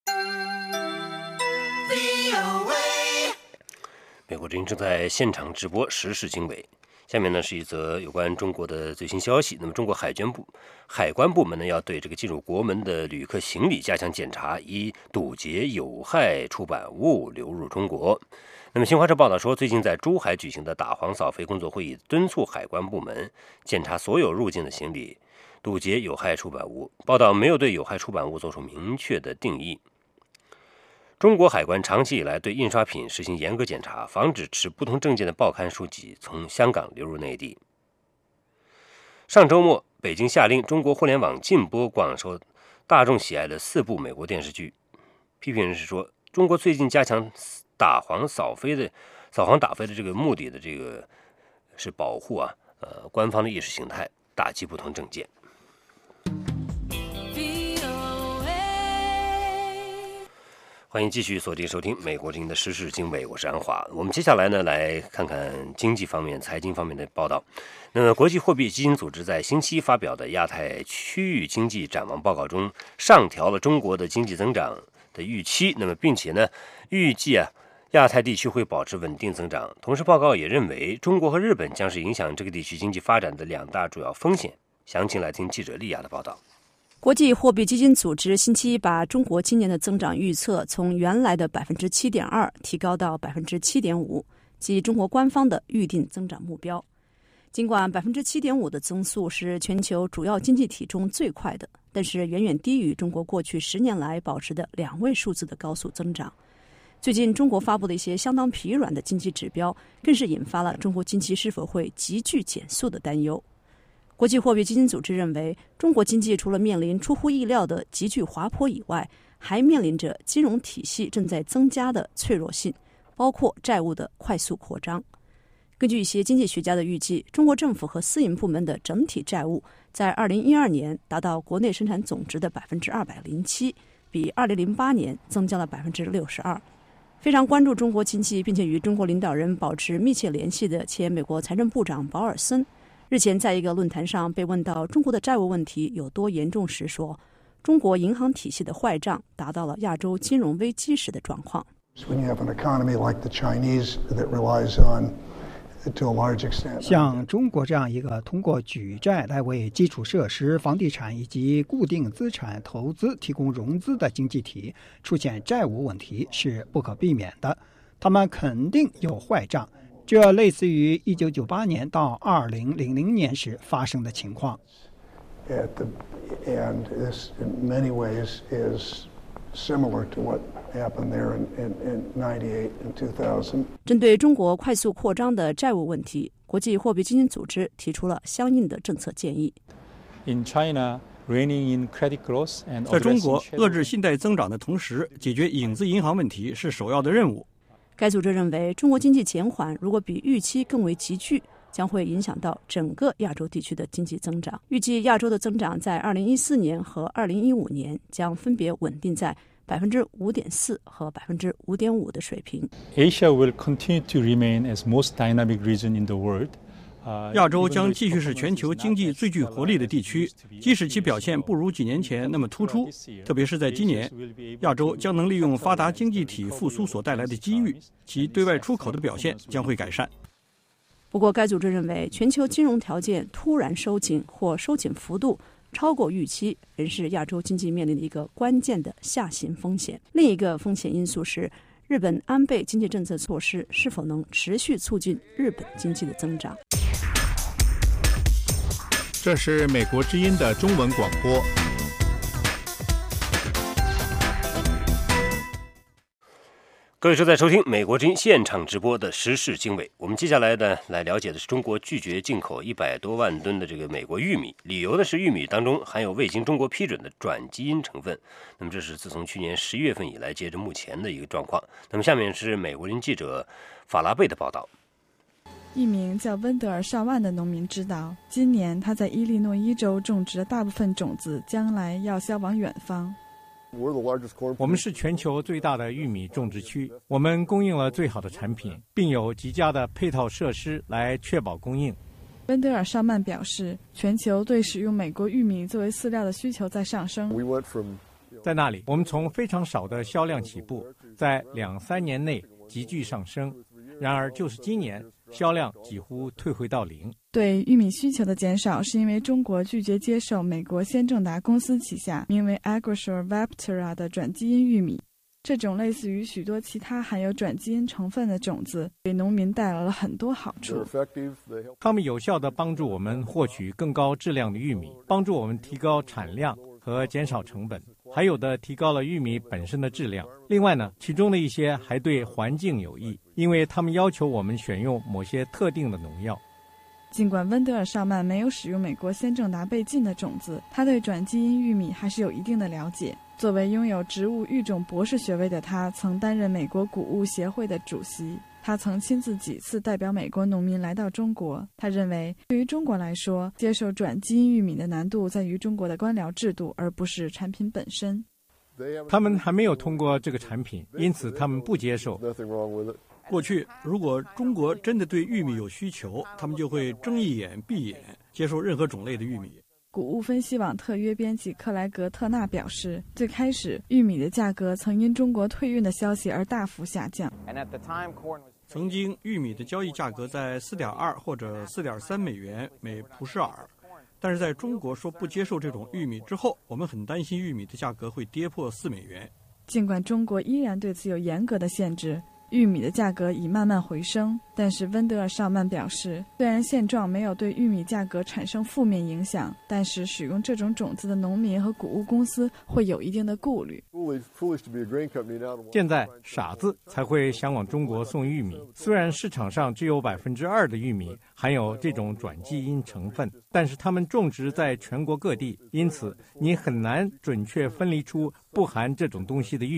[SPEAKER 4] 美国之音正在现场直播时事经纬。下面呢是一则有关中国的最新消息。那么中国海关部门呢要对这个进入国门的旅客行李加强检查，以堵截有害出版物流入中国。那么新华社报道说，最近在珠海举行的打黄扫非工作会议敦促海关部门检查所有入境的行李，堵截有害出版物。报道没有对有害出版物做出明确的定义。中国海关长期以来对印刷品实行严格检查，防止持不同政见的报刊书籍从香港流入内地。上周末，北京下令中国互联网禁播广受大众喜爱的4部美国电视剧。批评人士说，中国最近加强打黄扫非的这个目的的这个是保护官方的意识形态，打击不同政见。欢迎继续锁定收听美国之音的时事经纬，我是安华。我们接下来呢，来看看经济方面、财经方面的报道。那么，国际货币基金组织在星期一发表的亚太区域经济展望报告中，上调了中国的经济增长的预期。那么，并且呢，预计亚太地区会保持稳定增长。同时，报告也认为，中国和日本将是影响这个地区经济发展的2大主要风险。详情来听记者利亚的报道。
[SPEAKER 19] 国际货币基金组织星期一把中国今年的增长预测从原来的 7.2% 提高到 7.5%， 即中国官方的预定增长目标。尽管 7.5% 的增速是全球主要经济体中最快的，但是远远低于中国过去10年来保持的2位数字的高速增长。最近中国发布的一些相当疲软的经济指标，更是引发了中国经济是否会急剧减速的担忧。国际货币基金组织认为，中国经济除了面临出乎意料的急剧滑坡以外，还面临着金融体系正在增加的脆弱性， 包括债务的快速扩张。根据一些经济学家的预计，中国政府和私营部门的整体债务在2012年达到国内生产总值的207%，比2008年增加了62%。非常关注中国经济并且与中国领导人保持密切联系的前美国财政部长保尔森，日前在一个论坛上被问到中国的债务问题有多严重时说，中国银行体系的坏账达到了亚洲金融危机时的状况。
[SPEAKER 20] 像中国这样一个通过举债来为基础设施、房地产以及固定资产投资提供融资的经济体，出现债务问题是不可避免的。他们肯定有坏账，这类似于1998年到2000年时发生的情况。
[SPEAKER 21] And this in many ways is similar to what happened there in 98 and 2000.
[SPEAKER 19] 针对中国快速扩张的债务问题，国际货币基金组织提出了相应的政策建议。
[SPEAKER 22] In China, reining in credit growth and
[SPEAKER 23] 在中国，遏制信贷增长的同时，解决影子银行问题是首要的任务。
[SPEAKER 19] 该组织认为，中国经济减缓如果比预期更为急剧，将会影响到整个亚洲地区的经济增长。预计亚洲的增长在2014年和2015年将分别稳定在5.4%和5.5%的水平。
[SPEAKER 22] Asia will continue to remain as most dynamic region in the world.
[SPEAKER 23] 亚洲将继续是全球经济最具活力的地区，即使其表现不如几年前那么突出，特别是在今年，亚洲将能利用发达经济体复苏所带来的机遇，其对外出口的表现将会改善。
[SPEAKER 19] 不过，该组织认为，全球金融条件突然收紧或收紧幅度超过预期，仍是亚洲经济面临的一个关键的下行风险。另一个风险因素是，日本安倍经济政策措施是否能持续促进日本经济的增长。
[SPEAKER 8] 这是美国之音的中文广播。
[SPEAKER 4] 各位正在收听美国之音现场直播的时事经纬。我们接下来呢，来了解的是中国拒绝进口100多万吨的这个美国玉米，理由呢是玉米当中含有未经中国批准的转基因成分。那么这是自从去年11月份以来，截至目前的一个状况。那么下面是美国人记者法拉贝的报道。
[SPEAKER 24] 一名叫温德尔·绍万的农民知道，今年他在伊利诺伊州种植的大部分种子将来要销往远方。
[SPEAKER 6] 我们是全球最大的玉米种植区，我们供应了最好的产品，并有极佳的配套设施来确保供应。
[SPEAKER 24] 温德尔·绍曼表示，全球对使用美国玉米作为饲料的需求在上升。
[SPEAKER 6] 在那里，我们从非常少的销量起步，在2-3年内急剧上升。然而，就是今年，销量几乎退回到0。
[SPEAKER 24] 对玉米需求的减少，是因为中国拒绝接受美国先正达公司旗下名为 Agrosure Vaptera 的转基因玉米。这种类似于许多其他含有转基因成分的种子，给农民带来了很多好处。
[SPEAKER 6] 它们有效地帮助我们获取更高质量的玉米，帮助我们提高产量和减少成本，还有的提高了玉米本身的质量。另外呢，其中的一些还对环境有益，因为他们要求我们选用某些特定的农药。
[SPEAKER 24] 尽管温德尔·绍曼没有使用美国先正达被禁的种子，他对转基因玉米还是有一定的了解。作为拥有植物育种博士学位的他，曾担任美国谷物协会的主席。他曾亲自几次代表美国农民来到中国。他认为，对于中国来说，接受转基因玉米的难度在于中国的官僚制度，而不是产品本身。
[SPEAKER 6] 他们还没有通过这个产品，因此他们不接受。
[SPEAKER 23] 过去，如果中国真的对玉米有需求，他们就会睁一眼闭一眼，接受任何种类的玉米。
[SPEAKER 24] 谷物分析网特约编辑克莱格·特纳表示，最开始玉米的价格曾因中国退运的消息而大幅下降。
[SPEAKER 23] 曾经玉米的交易价格在4.2或者4.3美元每蒲舍尔，但是在中国说不接受这种玉米之后，我们很担心玉米的价格会跌破4美元。
[SPEAKER 24] 尽管中国依然对此有严格的限制，玉米的价格已慢慢回升，但是温德尔·绍曼表示，虽然现状没有对玉米价格产生负面影响，但是使用这种种子的农民和谷物公司会有一定的顾虑。
[SPEAKER 6] 现在傻子才会想往中国送玉米，虽然市场上只有2%的玉米含有这种转基因成分，但是它们种植在全国各地，因此你很难准确分离出不含这种东西的玉米。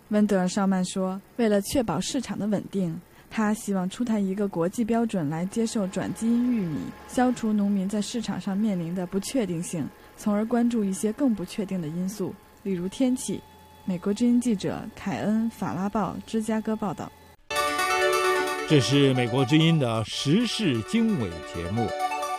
[SPEAKER 24] 温德尔绍曼说，为了确保市场的稳定，他希望出台一个国际标准来接受转基因玉米，消除农民在市场上面临的不确定性，从而关注一些更不确定的因素，例如天气。美国之音记者凯恩·法拉报，芝加哥报道。
[SPEAKER 8] 这是美国之音的时事经纬节目。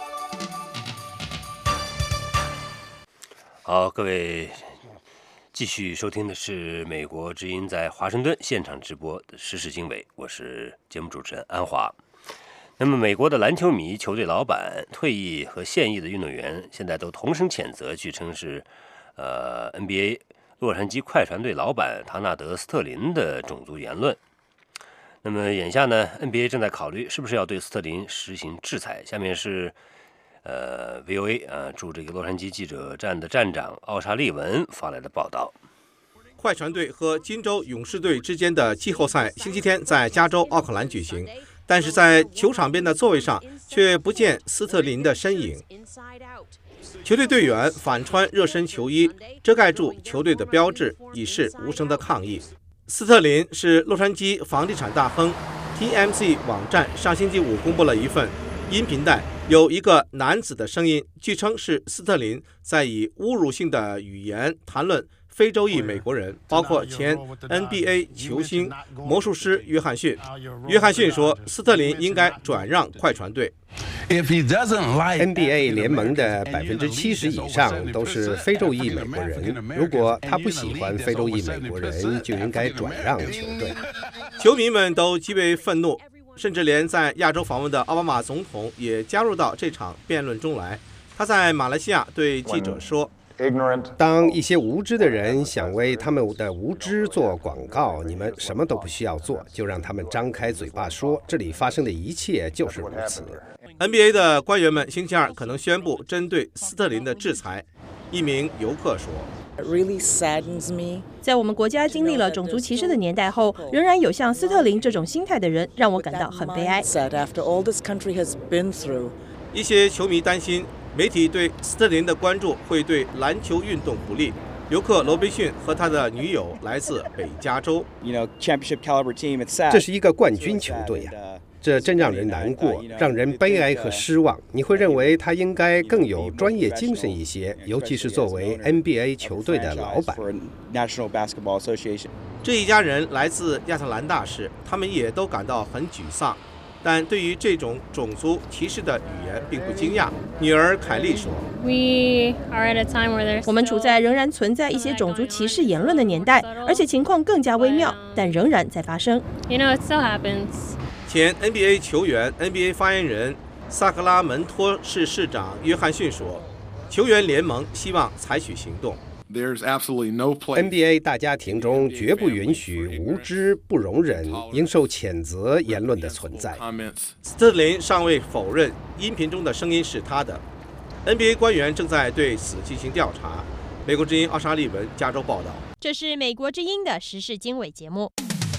[SPEAKER 4] 好，各位继续收听的是美国之音在华盛顿现场直播的时事经纬，我是节目主持人安华。那么美国的篮球迷、球队老板、退役和现役的运动员现在都同声谴责，据称是NBA 洛杉矶快船队老板唐纳德·斯特林的种族言论。那么眼下呢 NBA 正在考虑是不是要对斯特林实行制裁。下面是VOA 驻这个洛杉矶记者站的站长奥沙利文发来的报道。
[SPEAKER 1] 快船队和金州勇士队之间的季后赛星期天在加州奥克兰举行，但是在球场边的座位上却不见斯特林的身影。球队队员反穿热身球衣，遮盖住球队的标志，以示无声的抗议。斯特林是洛杉矶房地产大亨。 TMZ 网站上星期五公布了一份音频带，有一个男子的声音，据称是斯特林在以侮辱性的语言谈论非洲裔美国人，包括前 NBA 球星、魔术师约翰逊。约翰逊说，斯特林应该转让快船队。
[SPEAKER 3] NBA 联盟的70%以上都是非洲裔美国人，如果他不喜欢非洲裔美国人，就应该转让球队。
[SPEAKER 1] 球迷们都极为愤怒，甚至连在亚洲访问的奥巴马总统也加入到这场辩论中来。他在马来西亚对记者说，
[SPEAKER 3] 当一些无知的人想为他们的无知做广告，你们什么都不需要做，就让他们张开嘴巴说，这里发生的一切就是如此。
[SPEAKER 1] NBA 的官员们星期二可能宣布针对斯特林的制裁。一名游客说，
[SPEAKER 14] 在我们国家经历了种族歧视的年代后，仍然有像斯特林这种心态的人，让我感到很悲哀。
[SPEAKER 1] 一些球迷担心媒体对斯特林的关注会对篮球运动不利。游客罗宾逊和他的女友来自北加州。
[SPEAKER 3] 这是一个冠军球队呀，这真让人难过，让人悲哀和失望。你会认为他应该更有专业精神一些，尤其是作为 NBA 球队的老板。
[SPEAKER 1] 这一家人来自亚特兰大市，他们也都感到很沮丧。但对于这种种族歧视的语言并不惊讶。女儿凯莉说，
[SPEAKER 14] 我们处在仍然存在一些种族歧视言论的年代，而且情况更加微妙，但仍然在发生。
[SPEAKER 1] 前 NBA 球员、NBA 发言人萨克拉门托市市长约翰逊说，球员联盟希望采取行动。
[SPEAKER 3] NBA 大家庭中绝不允许无知、不容忍、应受谴责言论的存在。
[SPEAKER 1] 斯特林尚未否认音频中的声音是他的。NBA 官员正在对此进行调查。美国之音奥沙利文，加州报道。
[SPEAKER 14] 这是美国之音的时事经纬节目。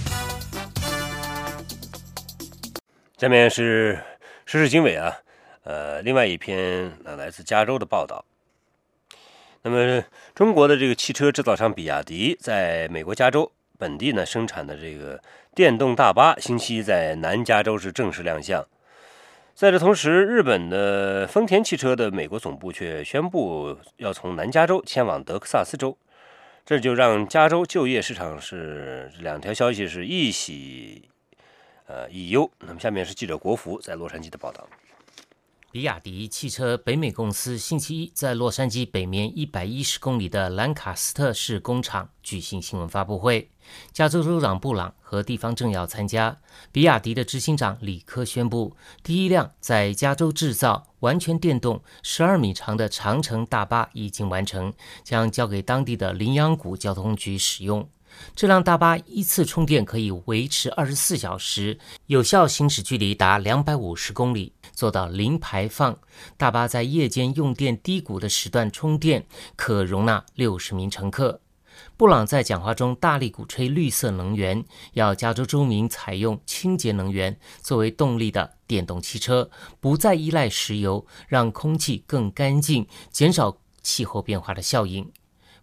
[SPEAKER 4] 下面是时事经纬另外一篇来自加州的报道。那么，中国的这个汽车制造商比亚迪在美国加州本地呢生产的这个电动大巴，星期一在南加州是正式亮相。在这同时，日本的丰田汽车的美国总部却宣布要从南加州迁往德克萨斯州，这就让加州就业市场是两条消息是一喜一忧。那么，下面是记者国福在洛杉矶的报道。
[SPEAKER 7] 比亚迪汽车北美公司星期一在洛杉矶北面110公里的兰卡斯特市工厂举行新闻发布会，加州州长布朗和地方政要参加。比亚迪的执行长李科宣布，第一辆在加州制造、完全电动、12米长的长城大巴已经完成，将交给当地的羚羊谷交通局使用。这辆大巴一次充电可以维持24小时，有效行驶距离达250公里，做到零排放。大巴在夜间用电低谷的时段充电，可容纳60名乘客。布朗在讲话中大力鼓吹绿色能源，要加州州民采用清洁能源作为动力的电动汽车，不再依赖石油，让空气更干净，减少气候变化的效应。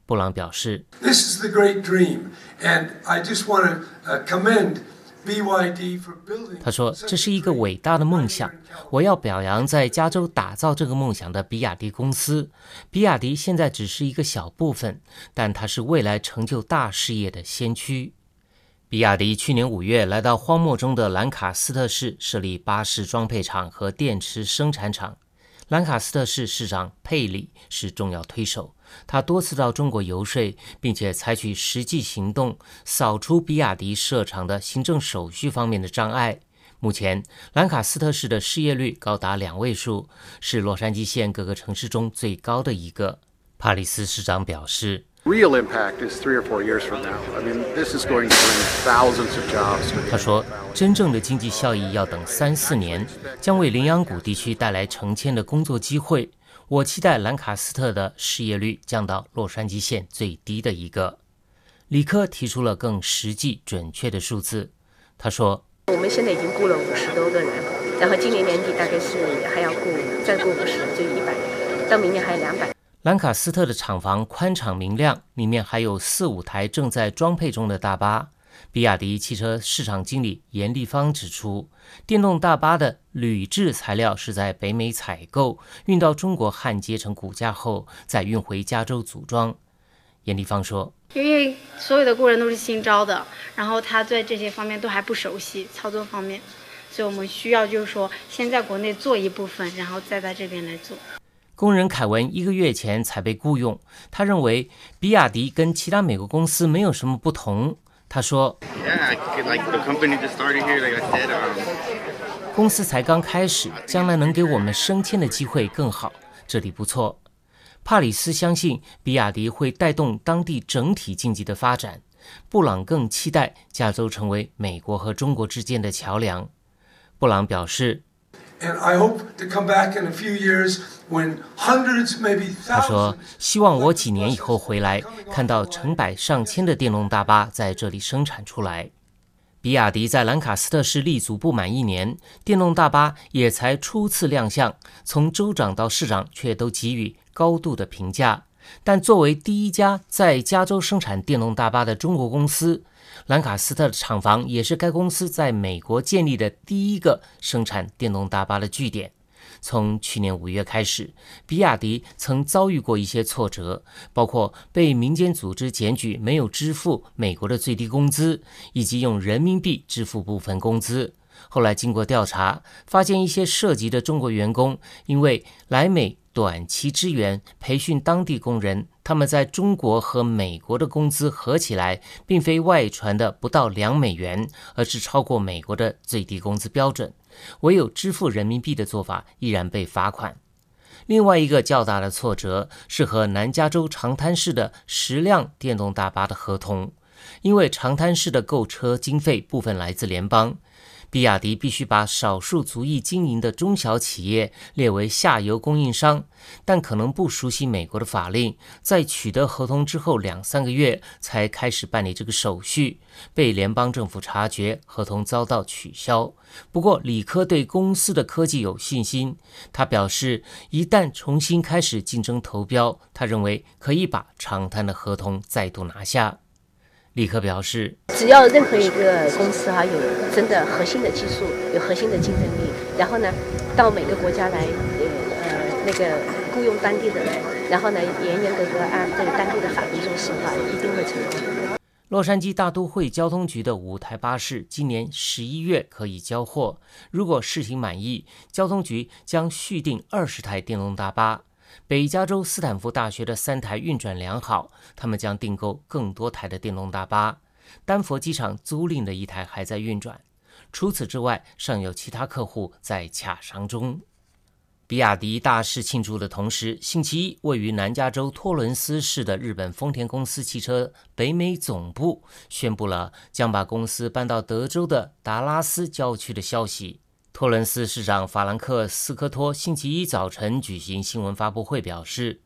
[SPEAKER 7] 布朗表示
[SPEAKER 5] This is the great dream, and I just want to commend BYD for building.
[SPEAKER 7] 他说这是一个伟大的梦想，我要表扬在加州打造这个梦想的比亚迪公司。比亚迪现在只是一个小部分，但它是未来成就大事业的先驱。比亚迪去年5月来到荒漠中的兰卡斯特市设立巴士装配厂和电池生产厂。兰卡斯特市市长佩里是重要推手，他多次到中国游说，并且采取实际行动扫除比亚迪设厂的行政手续方面的障碍。目前兰卡斯特市的失业率高达2位数，是洛杉矶县各个城市中最高的一个。帕里斯市长表示
[SPEAKER 9] Real impact is 3 or 4 years from now. I mean, this is going to bring thousands of jobs.
[SPEAKER 7] 他说，真正的经济效益要等3-4年，将为羚羊谷地区带来成千的工作机会。我期待兰卡斯特的失业率降到洛杉矶县最低的一个。李科提出了更实际准确的数字。他说，
[SPEAKER 10] 我们现在已经雇了50多个人，然后今年年底大概是还要再雇50，就100人，到明年还有200。
[SPEAKER 7] 兰卡斯特的厂房宽敞明亮，里面还有4-5台正在装配中的大巴。比亚迪汽车市场经理严立方指出，电动大巴的铝制材料是在北美采购，运到中国焊接成骨架后，再运回加州组装。严立方说，
[SPEAKER 11] 因为所有的工人都是新招的，然后他在这些方面都还不熟悉，操作方面，所以我们需要就是说先在国内做一部分，然后再在这边来做。
[SPEAKER 7] 工人凯文1个月前才被雇佣，他认为比亚迪跟其他美国公司没有什么不同。他说，公司才刚开始，将来能给我们升迁的机会更好，这里不错。帕里斯相信比亚迪会带动当地整体经济的发展，布朗更期待加州成为美国和中国之间的桥梁。布朗表示，他说，希望我几年以后回来，看到成百上千的电动大巴在这里生产出来。比亚迪在兰卡斯特市立足不满1年，电动大巴也才初次亮相，从州长到市长却都给予高度的评价。但作为第一家在加州生产电动大巴的中国公司，兰卡斯特的厂房也是该公司在美国建立的第一个生产电动大巴的据点。从去年5月开始，比亚迪曾遭遇过一些挫折，包括被民间组织检举没有支付美国的最低工资，以及用人民币支付部分工资。后来经过调查，发现一些涉及的中国员工因为来美短期支援培训当地工人，他们在中国和美国的工资合起来并非外传的不到$2，而是超过美国的最低工资标准，唯有支付人民币的做法依然被罚款。另外一个较大的挫折是和南加州长滩市的10辆电动大巴的合同，因为长滩市的购车经费部分来自联邦，比亚迪必须把少数族裔经营的中小企业列为下游供应商，但可能不熟悉美国的法令，在取得合同之后2-3个月才开始办理这个手续，被联邦政府察觉，合同遭到取消。不过李科对公司的科技有信心，他表示一旦重新开始竞争投标，他认为可以把长滩的合同再度拿下。李科表示，
[SPEAKER 10] 只要任何一个公司有真的核心的技术，有核心的竞争力，然后呢，到每个国家来，雇佣当地的人，然后呢，严格按这个当地的法律做事的话，一定会成功。
[SPEAKER 7] 洛杉矶大都会交通局的5台巴士今年11月可以交货，如果事情满意，交通局将续订20台电动大巴。北加州斯坦福大学的3台运转良好，他们将订购更多台的电动大巴。丹佛机场租赁的1台还在运转。除此之外，尚有其他客户在洽商中。比亚迪大肆庆祝的同时，星期一位于南加州托伦斯市的日本丰田公司汽车北美总部宣布了将把公司搬到德州的达拉斯郊区的消息。托伦斯市长法兰克·斯科托星期一早晨举行新闻发布会，表示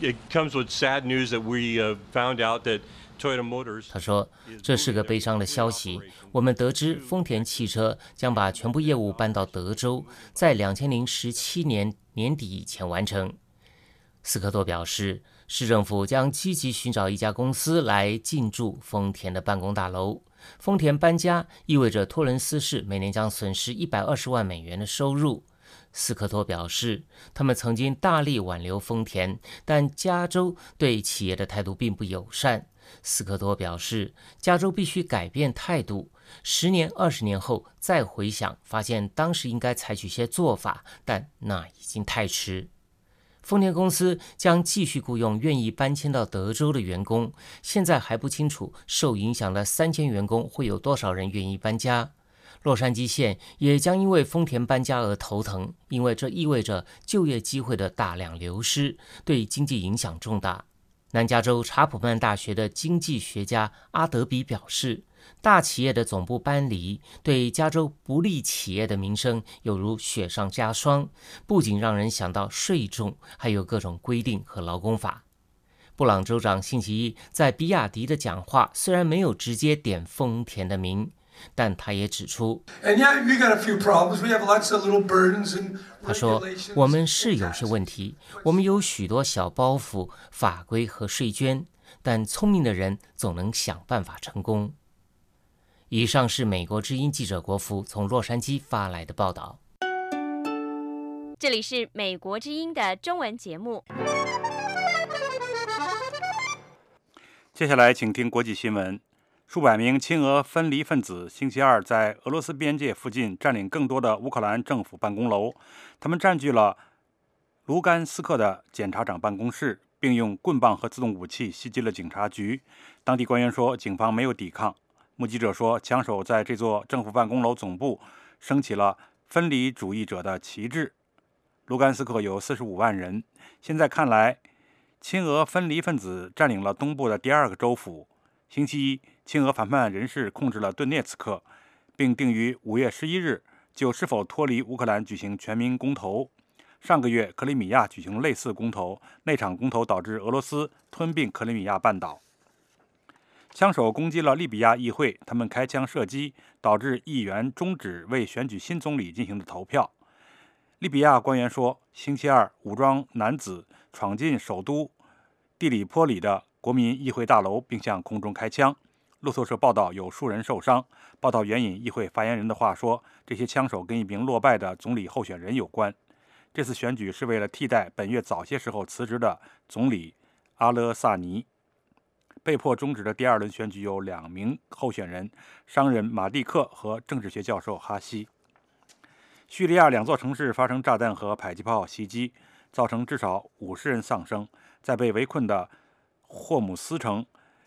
[SPEAKER 7] 他说，这是个悲伤的消息，我们得知丰田汽车将把全部业务搬到德州，在2017年年底以前完成。斯科托表示， 市政府将积极寻找一家公司来进驻丰田的办公大楼。丰田搬家意味着托伦斯市每年将损失120万美元的收入。斯科托表示，他们曾经大力挽留丰田，但加州对企业的态度并不友善。斯科托表示，加州必须改变态度，10年、20年后再回想，发现当时应该采取些做法，但那已经太迟。丰田公司将继续雇佣愿意搬迁到德州的员工，现在还不清楚受影响的3000员工会有多少人愿意搬家。洛杉矶县也将因为丰田搬家而头疼，因为这意味着就业机会的大量流失，对经济影响重大。南加州查普曼大学的经济学家阿德比表示，大企业的总部搬离对加州不利企业的名声犹如雪上加霜，不仅让人想到税重，还有各种规定和劳工法。布朗州长星期一在比亚迪的讲话虽然没有直接点丰田的名，但他也指出，他说，我们是有些问题，我们有许多小包袱、法规和税捐，但聪明的人总能想办法成功。以上是美国之音记者国福从洛杉矶发来的报道。
[SPEAKER 2] 这里是美国之音的中文节目。
[SPEAKER 12] 接下来请听国际新闻。数百名亲俄分离分子星期二在俄罗斯边界附近占领更多的乌克兰政府办公楼，他们占据了卢甘斯克的检察长办公室，并用棍棒和自动武器袭击了警察局。当地官员说，警方没有抵抗。目击者说，枪手在这座政府办公楼总部升起了分离主义者的旗帜。卢甘斯克有45万人，现在看来，亲俄分离分子占领了东部的第2个州府。星期一，亲俄反叛人士控制了顿涅茨克，并定于5月11日就是否脱离乌克兰举行全民公投。上个月，克里米亚举行类似公投，那场公投导致俄罗斯吞并克里米亚半岛。枪手攻击了利比亚议会，他们开枪射击，导致议员终止为选举新总理进行的投票。利比亚官员说，星期二，武装男子闯进首都蒂里波里的国民议会大楼，并向空中开枪。路透社报道有数人受伤。报道援引议会发言人的话说，这些枪手跟一名落败的总理候选人有关。这次选举是为了替代本月早些时候辞职的总理阿勒萨尼。被迫终止的第2轮选举有2名候选人，商人马蒂克和政治学教授哈西。叙利亚2座城市发生炸弹和迫击炮袭击，造成至少50人丧生。在被围困的霍姆斯城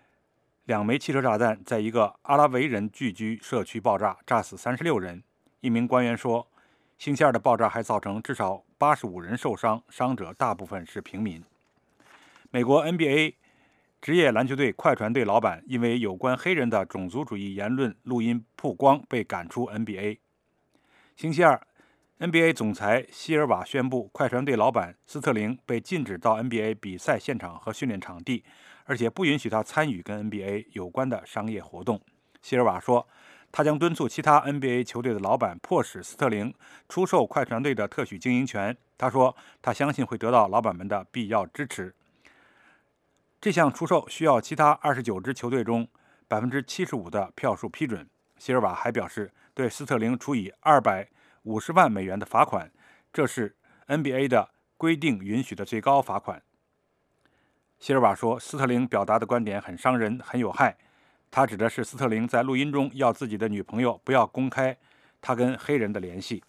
[SPEAKER 12] ，2枚汽车炸弹在一个阿拉维人聚居社区爆炸，炸死36人。一名官员说，星期二的爆炸还造成至少85人受伤，伤者大部分是平民。美国 NBA 职业篮球队快船队老板因为有关黑人的种族主义言论录音曝光，被赶出 NBA。星期二，NBA 总裁希尔瓦宣布，快船队老板斯特林被禁止到 NBA 比赛现场和训练场地，而且不允许他参与跟 NBA 有关的商业活动。希尔瓦说，他将敦促其他 NBA 球队的老板迫使斯特林出售快船队的特许经营权。他说，他相信会得到老板们的必要支持。这项出售需要其他29支球队中75%的票数批准。希尔瓦还表示，对斯特林处以250万美元的罚款，这是 NBA 的规定允许的最高罚款。希尔瓦说，斯特林表达的观点很伤人，很有害。他指的是斯特林在录音中要自己的女朋友不要公开他跟黑人的联系。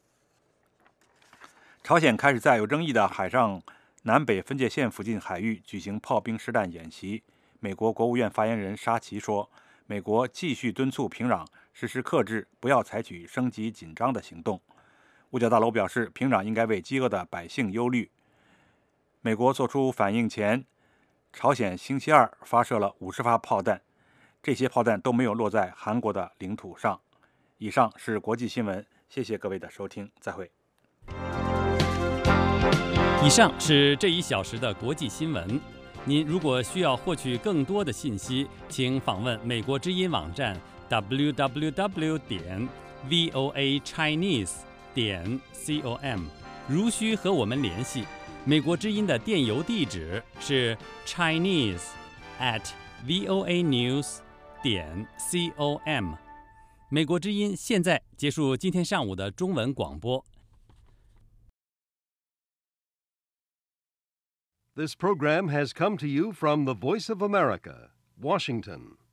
[SPEAKER 12] 朝鲜开始在有争议的海上南北分界线附近海域举行炮兵实弹演习。美国国务院发言人沙奇说，美国继续敦促平壤实施克制，不要采取升级紧张的行动。五角大楼表示，平壤应该为饥饿的百姓忧虑。美国做出反应前，朝鲜星期二发射了50发炮弹，这些炮弹都没有落在韩国的领土上。以上是国际新闻，谢谢各位的收听，再会。
[SPEAKER 13] 以上是这1小时的国际新闻。您如果需要获取更多的信息，请访问美国之音网站 www.voachinese.com。如需和我们联系， 美国之音的电邮地址是 chinese@voanews.com。美国之音现在结束今天上午的中文广播。
[SPEAKER 15] This program has come to you from the Voice of America, Washington.